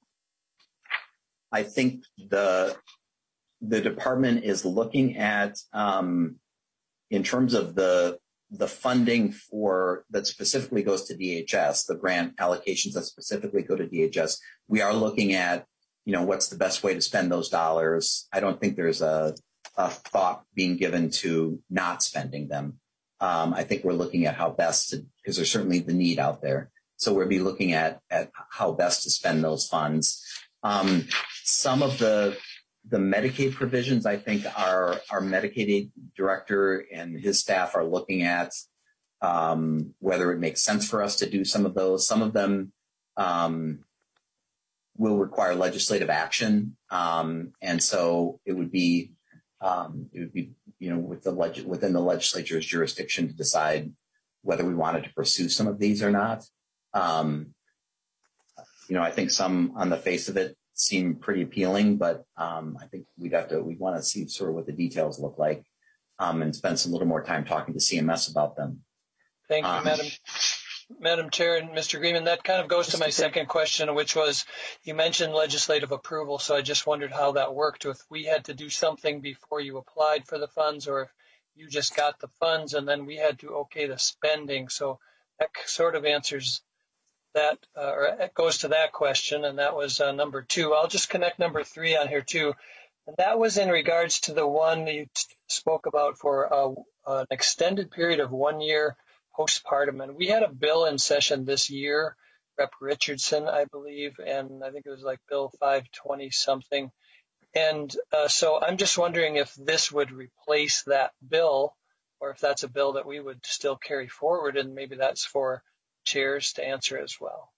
I think the the department is looking at, um, in terms of the the funding for that specifically goes to D H S, the grant allocations that specifically go to D H S. We are looking at, you know, what's the best way to spend those dollars. I don't think there's a, a thought being given to not spending them. Um, I think we're looking at how best to, because there's certainly the need out there. So we'll be looking at at how best to spend those funds. Um, some of the the Medicaid provisions, I think, our our Medicaid director and his staff are looking at um, whether it makes sense for us to do some of those. Some of them um, will require legislative action, um, and so it would be um, it would be you know with the leg- within the legislature's jurisdiction to decide whether we wanted to pursue some of these or not. Um, you know, I think some on the face of it seem pretty appealing, but um, I think we'd have to, we want to see sort of what the details look like um, and spend some little more time talking to C M S about them. Thank you, um, Madam Madam Chair and Mister Greenman. That kind of goes to my second question, which was, you mentioned legislative approval, so I just wondered how that worked, if we had to do something before you applied for the funds, or if you just got the funds and then we had to okay the spending. So that sort of answers that, uh, or it goes to that question, and that was uh, number two. I'll just connect number three on here too, and that was in regards to the one you t- spoke about for uh, an extended period of one year postpartum. And we had a bill in session this year, Rep Richardson, I believe, and I think it was like Bill five twenty something. And uh, so I'm just wondering if this would replace that bill, or if that's a bill that we would still carry forward, and maybe that's for chairs to answer as well.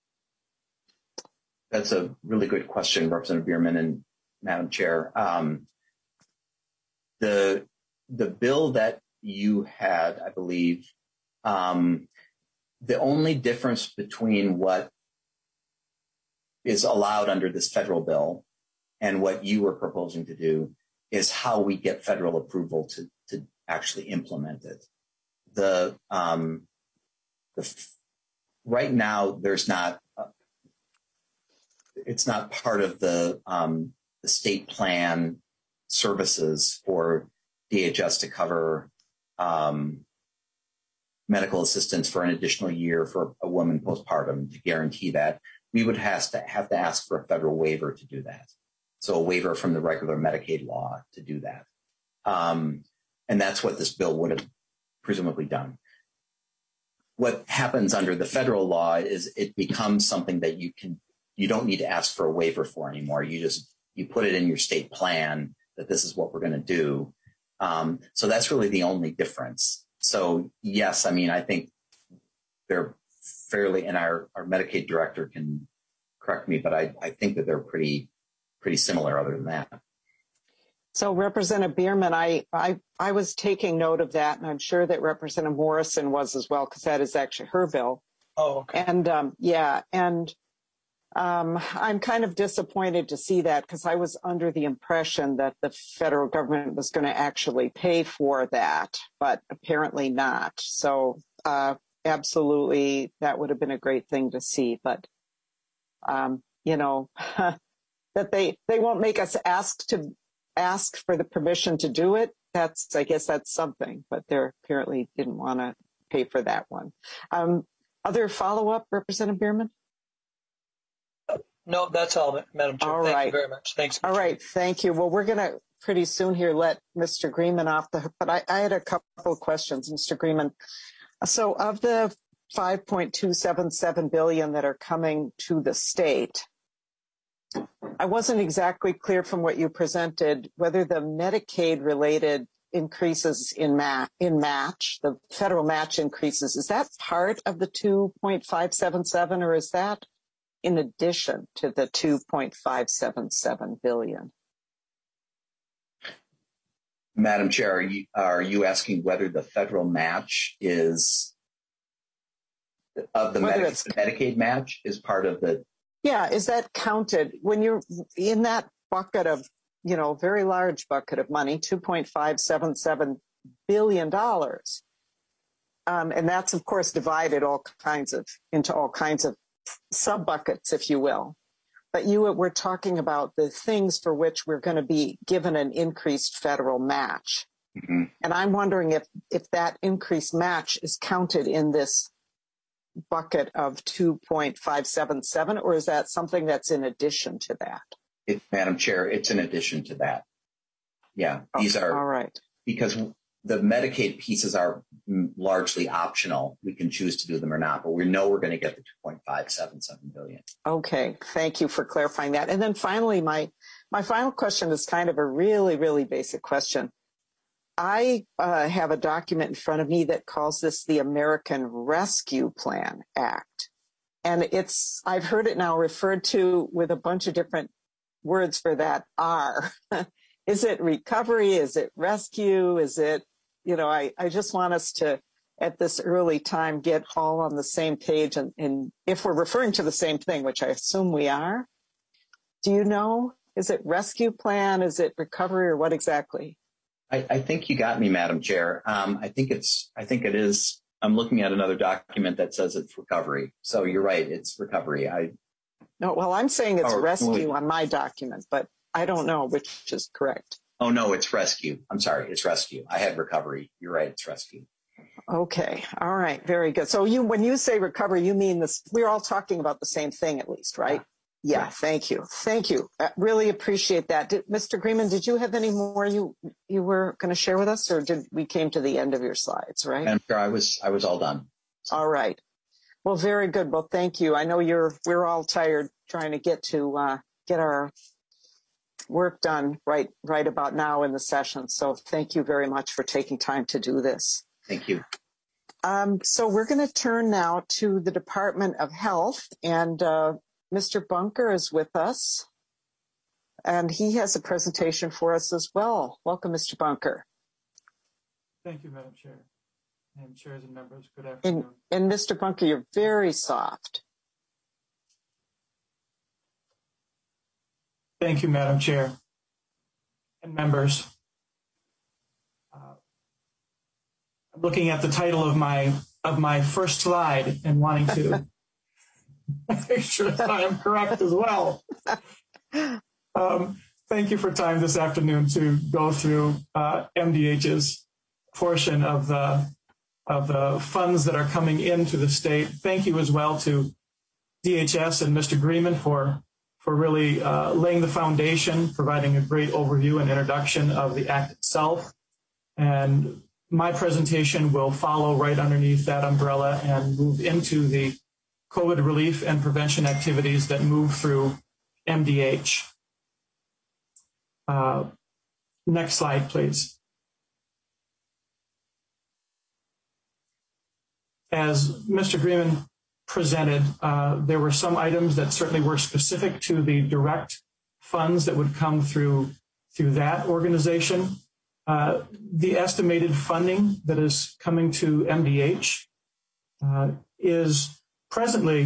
That's a really good question, Representative Bierman and Madam Chair. Um, the the bill that you had, I believe, um, the only difference between what is allowed under this federal bill and what you were proposing to do is how we get federal approval to to actually implement it. The um, The, right now, there's not, uh, it's not part of the, um, the state plan services for D H S to cover um, medical assistance for an additional year for a woman postpartum. To guarantee that, we would have to, have to ask for a federal waiver to do that. So a waiver from the regular Medicaid law to do that. Um, and that's what this bill would have presumably done. What happens under the federal law is it becomes something that you can, you don't need to ask for a waiver for anymore. You just, you put it in your state plan that this is what we're going to do. Um, so that's really the only difference. So yes, I mean, I think they're fairly, and our, our Medicaid director can correct me, but I, I think that they're pretty, pretty similar other than that. So Representative Bierman, I, I, I was taking note of that, and I'm sure that Representative Morrison was as well, because that is actually her bill. Oh, okay. And um, yeah, and Um, I'm kind of disappointed to see that because I was under the impression that the federal government was going to actually pay for that, but apparently not. So uh, absolutely, that would have been a great thing to see. But, um, you know, that they, they won't make us ask to ask for the permission to do it. That's, I guess that's something, but they apparently didn't want to pay for that one. Um, other follow-up, Representative Bierman? No, that's all, Madam Chair. All Thank right. you very much. Thanks. All right. Thank you. Well, we're going to pretty soon here let Mister Greenman off the hook, but I, I had a couple of questions, Mister Greenman. So of the five point two seven seven billion dollars that are coming to the state, I wasn't exactly clear from what you presented whether the Medicaid-related increases in, ma- in match, the federal match increases, is that part of the two point five seven seven, or is that in addition to the two point five seven seven billion? Madam Chair, are you, are you asking whether the federal match is of the, Medi- the Medicaid match is part of the? Yeah, is that counted when you're in that bucket of, you know, very large bucket of money, two point five seven seven billion dollars, um, and that's of course divided all kinds of into all kinds of sub buckets, if you will. But you were talking about the things for which we're going to be given an increased federal match. Mm-hmm. And I'm wondering if, if that increased match is counted in this bucket of two point five seven seven, or is that something that's in addition to that? It, Madam Chair, it's in addition to that. Yeah, these oh, are, all right. Because the Medicaid pieces are largely optional. We can choose to do them or not, but we know we're going to get the two point five seven seven billion dollars. Okay, thank you for clarifying that. And then finally, my my final question is kind of a really, really basic question. I uh, have a document in front of me that calls this the American Rescue Plan Act. And it's, I've heard it now referred to with a bunch of different words for that R. Is it recovery? Is it rescue? Is it, you know, I, I just want us to, at this early time, get all on the same page. And, and if we're referring to the same thing, which I assume we are, do you know? Is it rescue plan? Is it recovery, or what exactly? I, I think you got me, Madam Chair. Um, I think it's, I think it is, I'm looking at another document that says it's recovery. So you're right, it's recovery. I No, well, I'm saying it's oh, rescue wait. on my document, but I don't know which is correct. Oh, no, it's rescue. I'm sorry, it's rescue. I had recovery. You're right, it's rescue. Okay, all right, very good. So you, when you say recovery, you mean this, we're all talking about the same thing at least, right? Yeah, yeah, thank you. Thank you. I really appreciate that. Did, Mister Greenman, did you have any more you you were going to share with us, or did we came to the end of your slides, right? I'm sure I was, I was all done. So. All right. Well, very good. Well, thank you. I know you're, we're all tired trying to get to, uh, get our work done right, right about now in the session. So thank you very much for taking time to do this. Thank you. Um, so we're going to turn now to the Department of Health, and, uh, Mister Bunker is with us, and he has a presentation for us as well. Welcome, Mister Bunker. Thank you, Madam Chair. And chairs and members, good afternoon. And, and Mister Bunker, you're very soft. Thank you, Madam Chair and members. Uh, I'm looking at the title of my of my first slide and wanting to make sure that I am correct as well. Um, thank you for time this afternoon to go through uh, M D H's portion of the of the funds that are coming into the state. Thank you as well to D H S and Mister Greenman for for really uh, laying the foundation, providing a great overview and introduction of the Act itself. And my presentation will follow right underneath that umbrella and move into the COVID relief and prevention activities that move through M D H. Uh, next slide, please. As Mister Greenman presented, uh, there were some items that certainly were specific to the direct funds that would come through through that organization. Uh, the estimated funding that is coming to M D H uh, is presently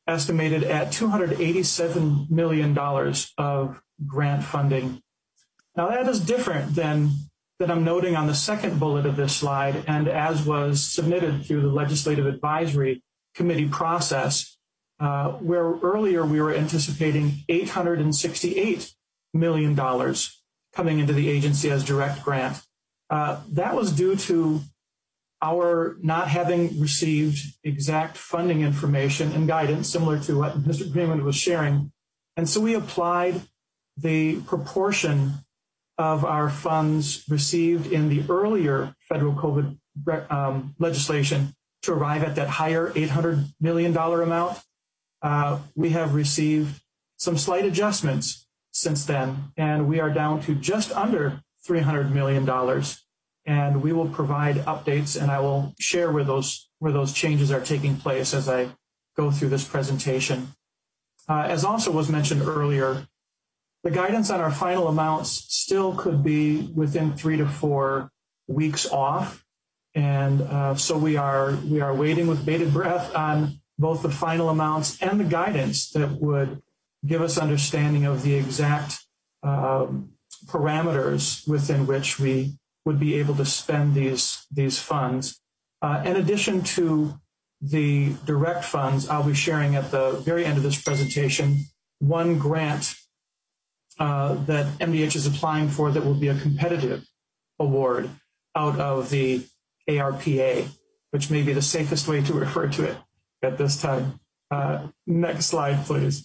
estimated at two hundred eighty-seven million dollars of grant funding. Now that is different than that I'm noting on the second bullet of this slide, and as was submitted through the Legislative Advisory Committee process, uh, where earlier we were anticipating eight hundred sixty-eight million dollars coming into the agency as direct grant. Uh, that was due to our not having received exact funding information and guidance, similar to what Mister Greenwood was sharing. And so we applied the proportion of our funds received in the earlier federal COVID um, legislation to arrive at that higher eight hundred million dollars amount. Uh, we have received some slight adjustments since then, and we are down to just under three hundred million dollars. And we will provide updates, and I will share where those where those changes are taking place as I go through this presentation. Uh, as also was mentioned earlier, the guidance on our final amounts still could be within three to four weeks off, and uh, so we are we are waiting with bated breath on both the final amounts and the guidance that would give us understanding of the exact um, parameters within which we would be able to spend these these funds. Uh, in addition to the direct funds, I'll be sharing at the very end of this presentation one grant uh, that M D H is applying for that will be a competitive award out of the A R P A, which may be the safest way to refer to it at this time. Uh, next slide, please.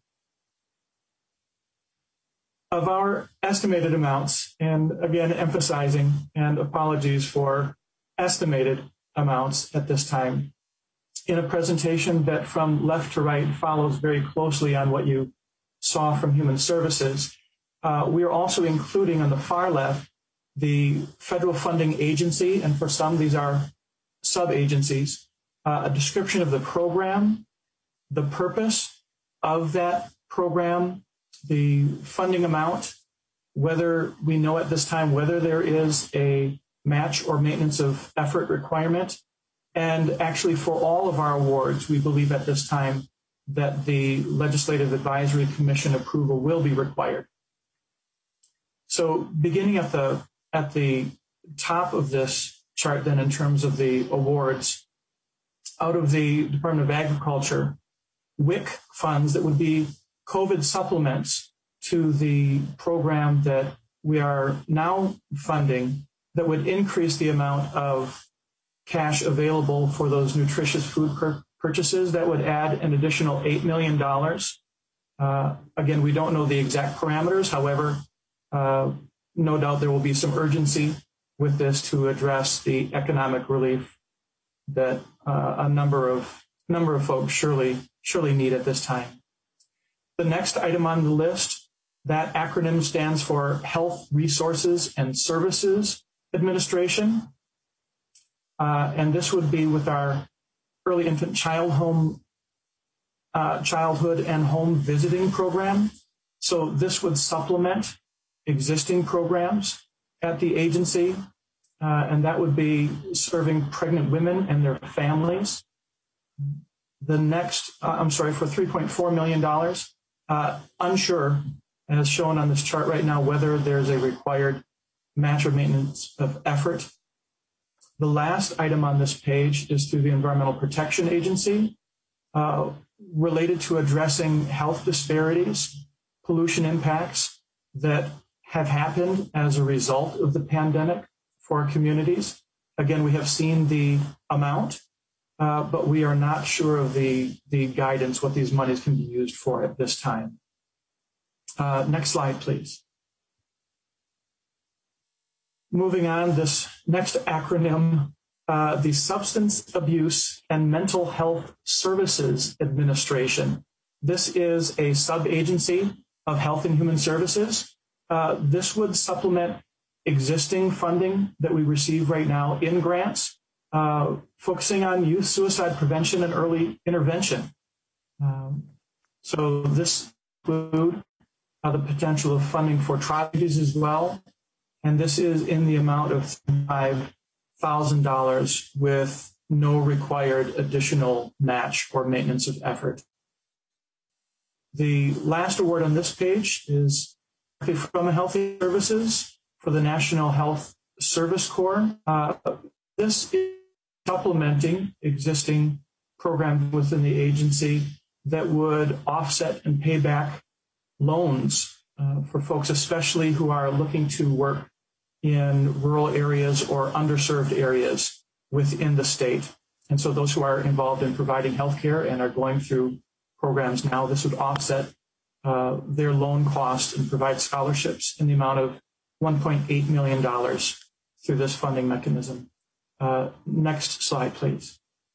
Of our estimated amounts, and again emphasizing, and apologies for estimated amounts at this time, in a presentation that from left to right follows very closely on what you saw from Human Services, uh, we are also including on the far left the federal funding agency, and for some these are sub-agencies, uh, a description of the program, the purpose of that program, the funding amount, whether we know at this time whether there is a match or maintenance of effort requirement. And actually for all of our awards, we believe at this time that the Legislative Advisory Commission approval will be required. So beginning at the, at the top of this chart then in terms of the awards, out of the Department of Agriculture, W I C funds that would be COVID supplements to the program that we are now funding that would increase the amount of cash available for those nutritious food pur- purchases. That would add an additional eight million dollars. Uh, again, we don't know the exact parameters. However, uh, no doubt there will be some urgency with this to address the economic relief that uh, a number of number of folks surely surely need at this time. The next item on the list, that acronym stands for Health Resources and Services Administration. Uh, and this would be with our early infant child home, uh, childhood and home visiting program. So this would supplement existing programs at the agency, uh, and that would be serving pregnant women and their families. The next, uh, I'm sorry, for three point four million dollars. Uh, unsure, as shown on this chart right now, whether there's a required match or maintenance of effort. The last item on this page is through the Environmental Protection Agency, uh, related to addressing health disparities, pollution impacts that have happened as a result of the pandemic for our communities. Again, we have seen the amount, Uh, but we are not sure of the, the guidance, what these monies can be used for at this time. Uh, next slide, please. Moving on, this next acronym, uh, the Substance Abuse and Mental Health Services Administration. This is a sub-agency of Health and Human Services. Uh, this would supplement existing funding that we receive right now in grants, Uh, focusing on youth suicide prevention and early intervention. Um, so this includes uh, the potential of funding for tragedies as well. And this is in the amount of five thousand dollars with no required additional match or maintenance of effort. The last award on this page is from Healthy Services for the National Health Service Corps. Uh, this is supplementing existing programs within the agency that would offset and pay back loans uh, for folks, especially who are looking to work in rural areas or underserved areas within the state. And so those who are involved in providing healthcare and are going through programs now, this would offset uh, their loan costs and provide scholarships in the amount of one point eight million dollars through this funding mechanism. Uh, next slide, please.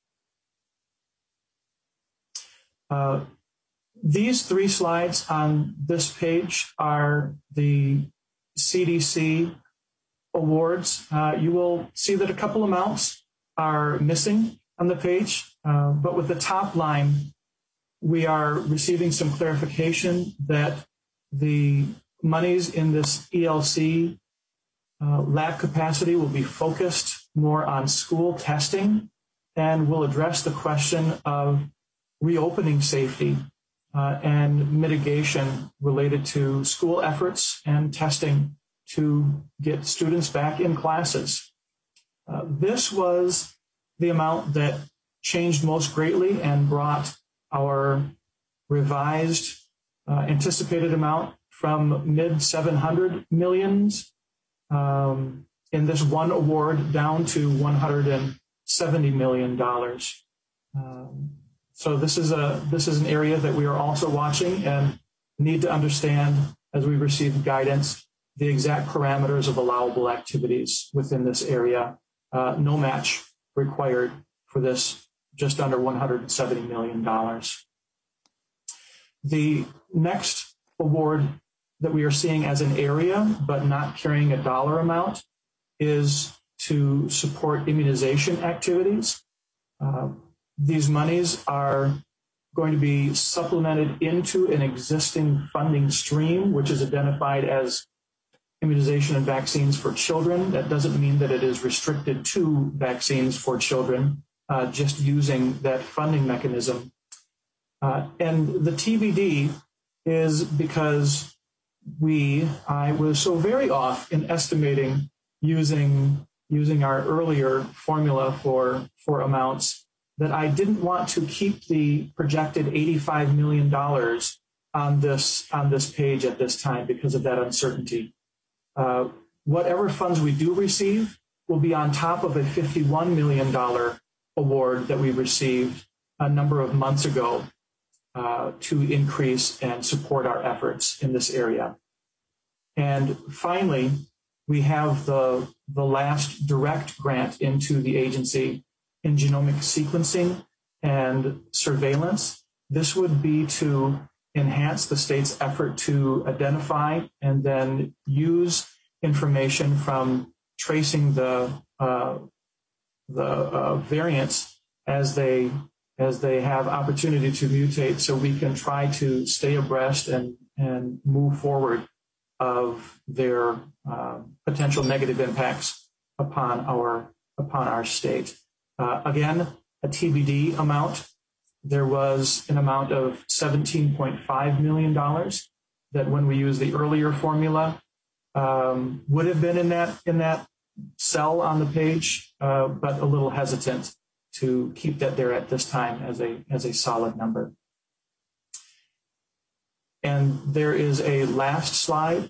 Uh, these three slides on this page are the C D C awards. Uh, you will see that a couple amounts are missing on the page, uh, but with the top line, we are receiving some clarification that the monies in this E L C uh, lab capacity will be focused more on school testing and will address the question of reopening safety uh, and mitigation related to school efforts and testing to get students back in classes. Uh, this was the amount that changed most greatly and brought our revised uh, anticipated amount from mid seven hundred millions um, in this one award down to one hundred seventy million dollars. Um, so this is a this is an area that we are also watching and need to understand as we receive guidance the exact parameters of allowable activities within this area. Uh, no match required for this just under one hundred seventy million dollars. The next award that we are seeing as an area, but not carrying a dollar amount, is to support immunization activities. Uh, these monies are going to be supplemented into an existing funding stream, which is identified as immunization and vaccines for children. That doesn't mean that it is restricted to vaccines for children, uh, just using that funding mechanism. Uh, and the T B D is because we, I was so very off in estimating using using our earlier formula for, for amounts that I didn't want to keep the projected eighty-five million dollars on this, on this page at this time because of that uncertainty. Uh, whatever funds we do receive will be on top of a fifty-one million dollars award that we received a number of months ago uh, to increase and support our efforts in this area. And finally, we have the, the last direct grant into the agency in genomic sequencing and surveillance. This would be to enhance the state's effort to identify and then use information from tracing the uh, the uh, variants as they as they have opportunity to mutate, so we can try to stay abreast and and move forward of their uh, potential negative impacts upon our upon our state. Uh, again, a T B D amount. There was an amount of seventeen point five million dollars that, when we use the earlier formula, um, would have been in that in that cell on the page, uh, but a little hesitant to keep that there at this time as a as a solid number. And there is a last slide.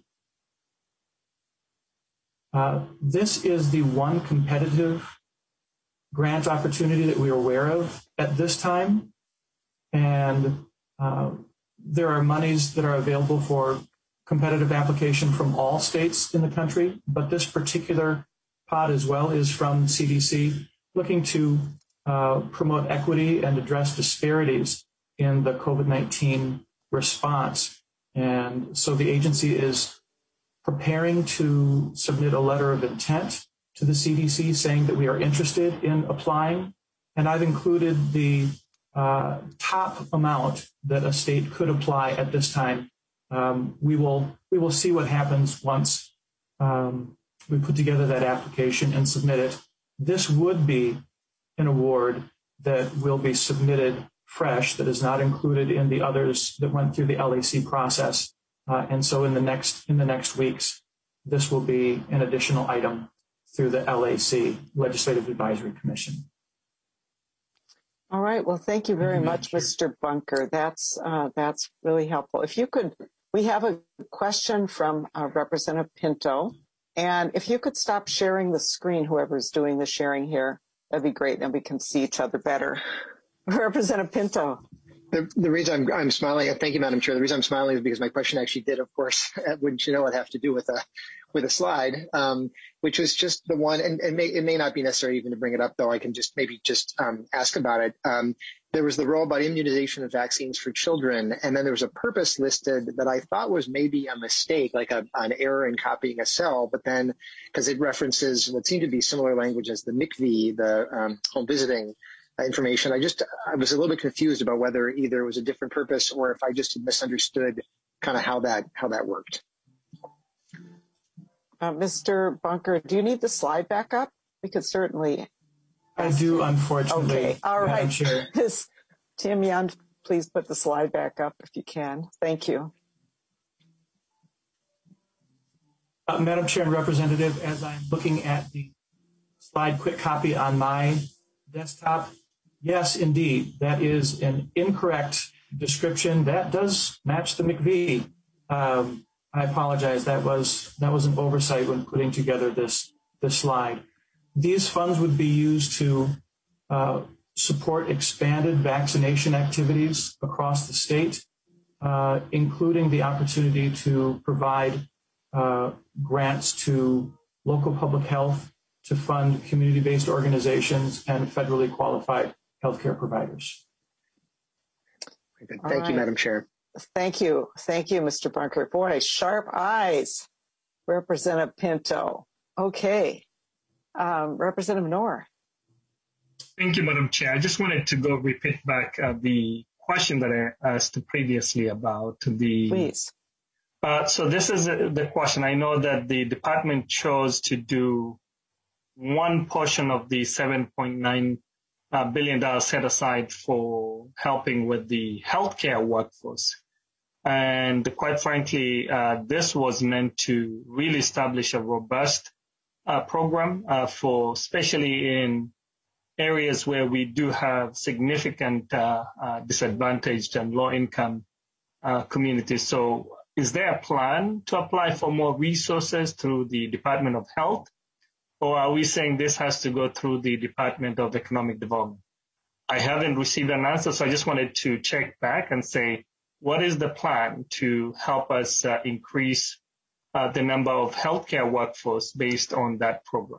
Uh, this is the one competitive grant opportunity that we are aware of at this time. And uh, there are monies that are available for competitive application from all states in the country, but this particular pot as well is from C D C, looking to uh, promote equity and address disparities in the COVID nineteen response. And so the agency is preparing to submit a letter of intent to the C D C saying that we are interested in applying. And I've included the uh, top amount that a state could apply at this time. Um, we will we will see what happens once um, we put together that application and submit it. This would be an award that will be submitted fresh, that is not included in the others that went through the L A C process. Uh, and so in the next in the next weeks, this will be an additional item through the L A C, Legislative Advisory Commission. All right. Well, thank you very much, Mister Bunker. That's uh, that's really helpful. If you could, we have a question from uh, Representative Pinto, and if you could stop sharing the screen, whoever's doing the sharing here, that'd be great. Then we can see each other better. Representative Pinto. The, the reason I'm, I'm smiling, thank you, Madam Chair. The reason I'm smiling is because my question actually did, of course, wouldn't you know, it have to do with a with a slide, um, which was just the one, and, and may, it may not be necessary even to bring it up, though I can just maybe just um, ask about it. Um, there was the row about immunization and vaccines for children, and then there was a purpose listed that I thought was maybe a mistake, like a, an error in copying a cell, but then because it references what seemed to be similar language as the M I C V, the um, home visiting information. I just, I was a little bit confused about whether either it was a different purpose or if I just had misunderstood kind of how that, how that worked. Uh, Mister Bunker, do you need the slide back up? We could certainly. I do, unfortunately. Okay. All right. Chair. Tim Young, please put the slide back up if you can. Thank you. Uh, Madam Chair and Representative, as I'm looking at the slide quick copy on my desktop, yes, indeed, that is an incorrect description. That does match the M I C V. Um, I apologize. That was that was an oversight when putting together this this slide. These funds would be used to uh, support expanded vaccination activities across the state, uh, including the opportunity to provide uh, grants to local public health to fund community-based organizations and federally qualified healthcare providers. Thank right. you, Madam Chair. Thank you. Thank you, Mister Bunker. Boy, sharp eyes, Representative Pinto. Okay. Um, Representative Noor. Thank you, Madam Chair. I just wanted to go repeat back uh, the question that I asked previously about the... Please. Uh, so this is uh, the question. I know that the department chose to do one portion of the seven point nine uh, billion dollars set aside for helping with the healthcare workforce. And quite frankly, uh, this was meant to really establish a robust uh, program uh, for, especially in areas where we do have significant uh, uh, disadvantaged and low-income uh, communities. So is there a plan to apply for more resources through the Department of Health? Or are we saying this has to go through the Department of Economic Development? I haven't received an answer, so I just wanted to check back and say, what is the plan to help us uh, increase uh, the number of healthcare workforce based on that program?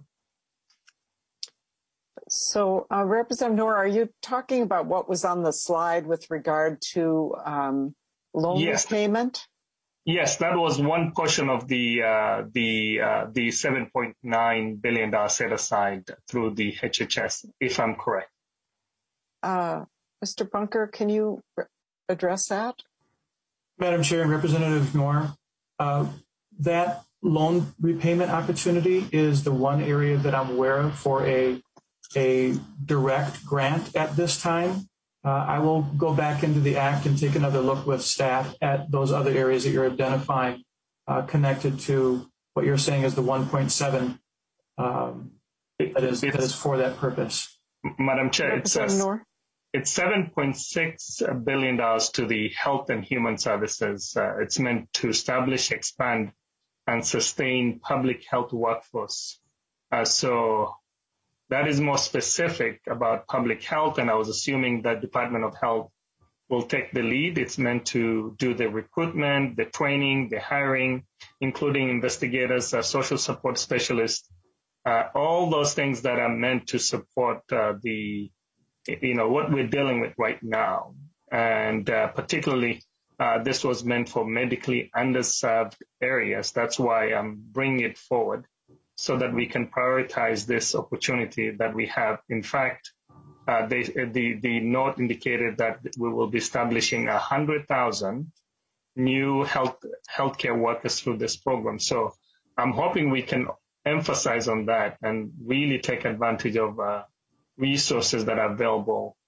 So, uh, Representative Noor, are you talking about what was on the slide with regard to um, loan yes. repayment? Yes, that was one portion of the uh, the uh, the seven point nine billion dollars set aside through the H H S, if I'm correct. Uh, Mister Bunker, can you address that? Madam Chair and Representative Noor, uh, that loan repayment opportunity is the one area that I'm aware of for a a direct grant at this time. Uh, I will go back into the Act and take another look with staff at those other areas that you're identifying uh, connected to what you're saying is the one point seven um, that is that is for that purpose. Madam Chair, it says it's seven point six billion dollars to the Health and Human Services. Uh, it's meant to establish, expand, and sustain public health workforce. Uh, so that is more specific about public health, and I was assuming that Department of Health will take the lead. It's meant to do the recruitment, the training, the hiring, including investigators, uh, social support specialists, uh, all those things that are meant to support uh, the, you know, what we're dealing with right now. And uh, particularly, uh, this was meant for medically underserved areas. That's why I'm bringing it forward, so that we can prioritize this opportunity that we have. In fact, uh, they, the, the note indicated that we will be establishing one hundred thousand new health healthcare workers through this program. So I'm hoping we can emphasize on that and really take advantage of uh, resources that are available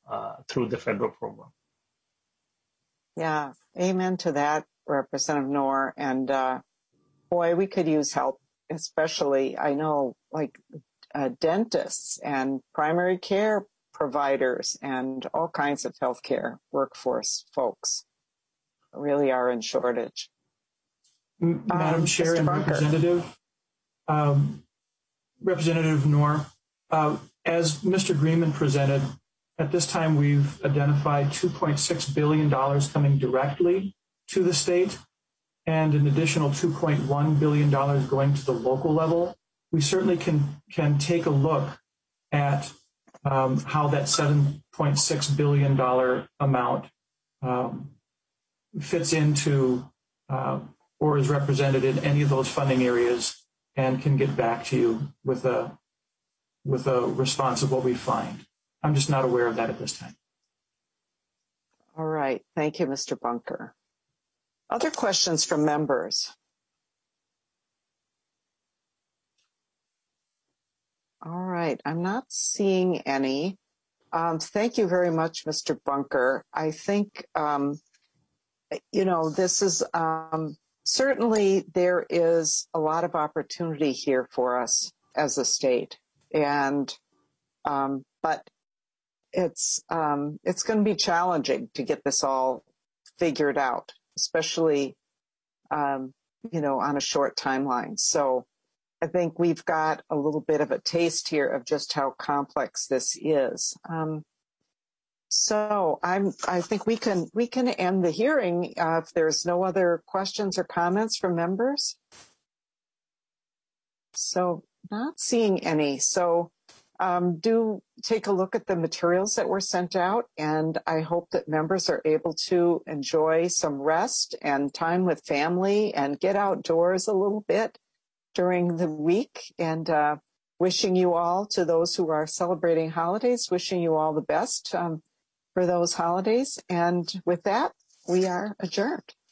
uh, through the federal program. Yeah, amen to that, Representative Noor. And uh, boy, we could use help, especially, I know, like uh, dentists and primary care providers and all kinds of healthcare workforce folks really are in shortage. Madam Um, Chair Mister and Bunker. Representative, um, Representative Noor, uh, as Mister Greenman presented, at this time we've identified two point six billion dollars coming directly to the state and an additional two point one billion dollars going to the local level. We certainly can, can take a look at um, how that seven point six billion dollars amount um, fits into uh, or is represented in any of those funding areas, and can get back to you with a with a response of what we find. I'm just not aware of that at this time. All right. Thank you, Mister Bunker. Other questions from members? All right. I'm not seeing any. Um, thank you very much, Mister Bunker. I think, um, you know, this is um, certainly there is a lot of opportunity here for us as a state. And, um, but it's, um, it's going to be challenging to get this all figured out, especially, um, you know, on a short timeline. So I think we've got a little bit of a taste here of just how complex this is. Um, so I'm, I think we can, we can end the hearing uh, if there's no other questions or comments from members. So not seeing any. So um, do take a look at the materials that were sent out, and I hope that members are able to enjoy some rest and time with family and get outdoors a little bit during the week. And uh, wishing you all, to those who are celebrating holidays, wishing you all the best um, for those holidays. And with that, we are adjourned.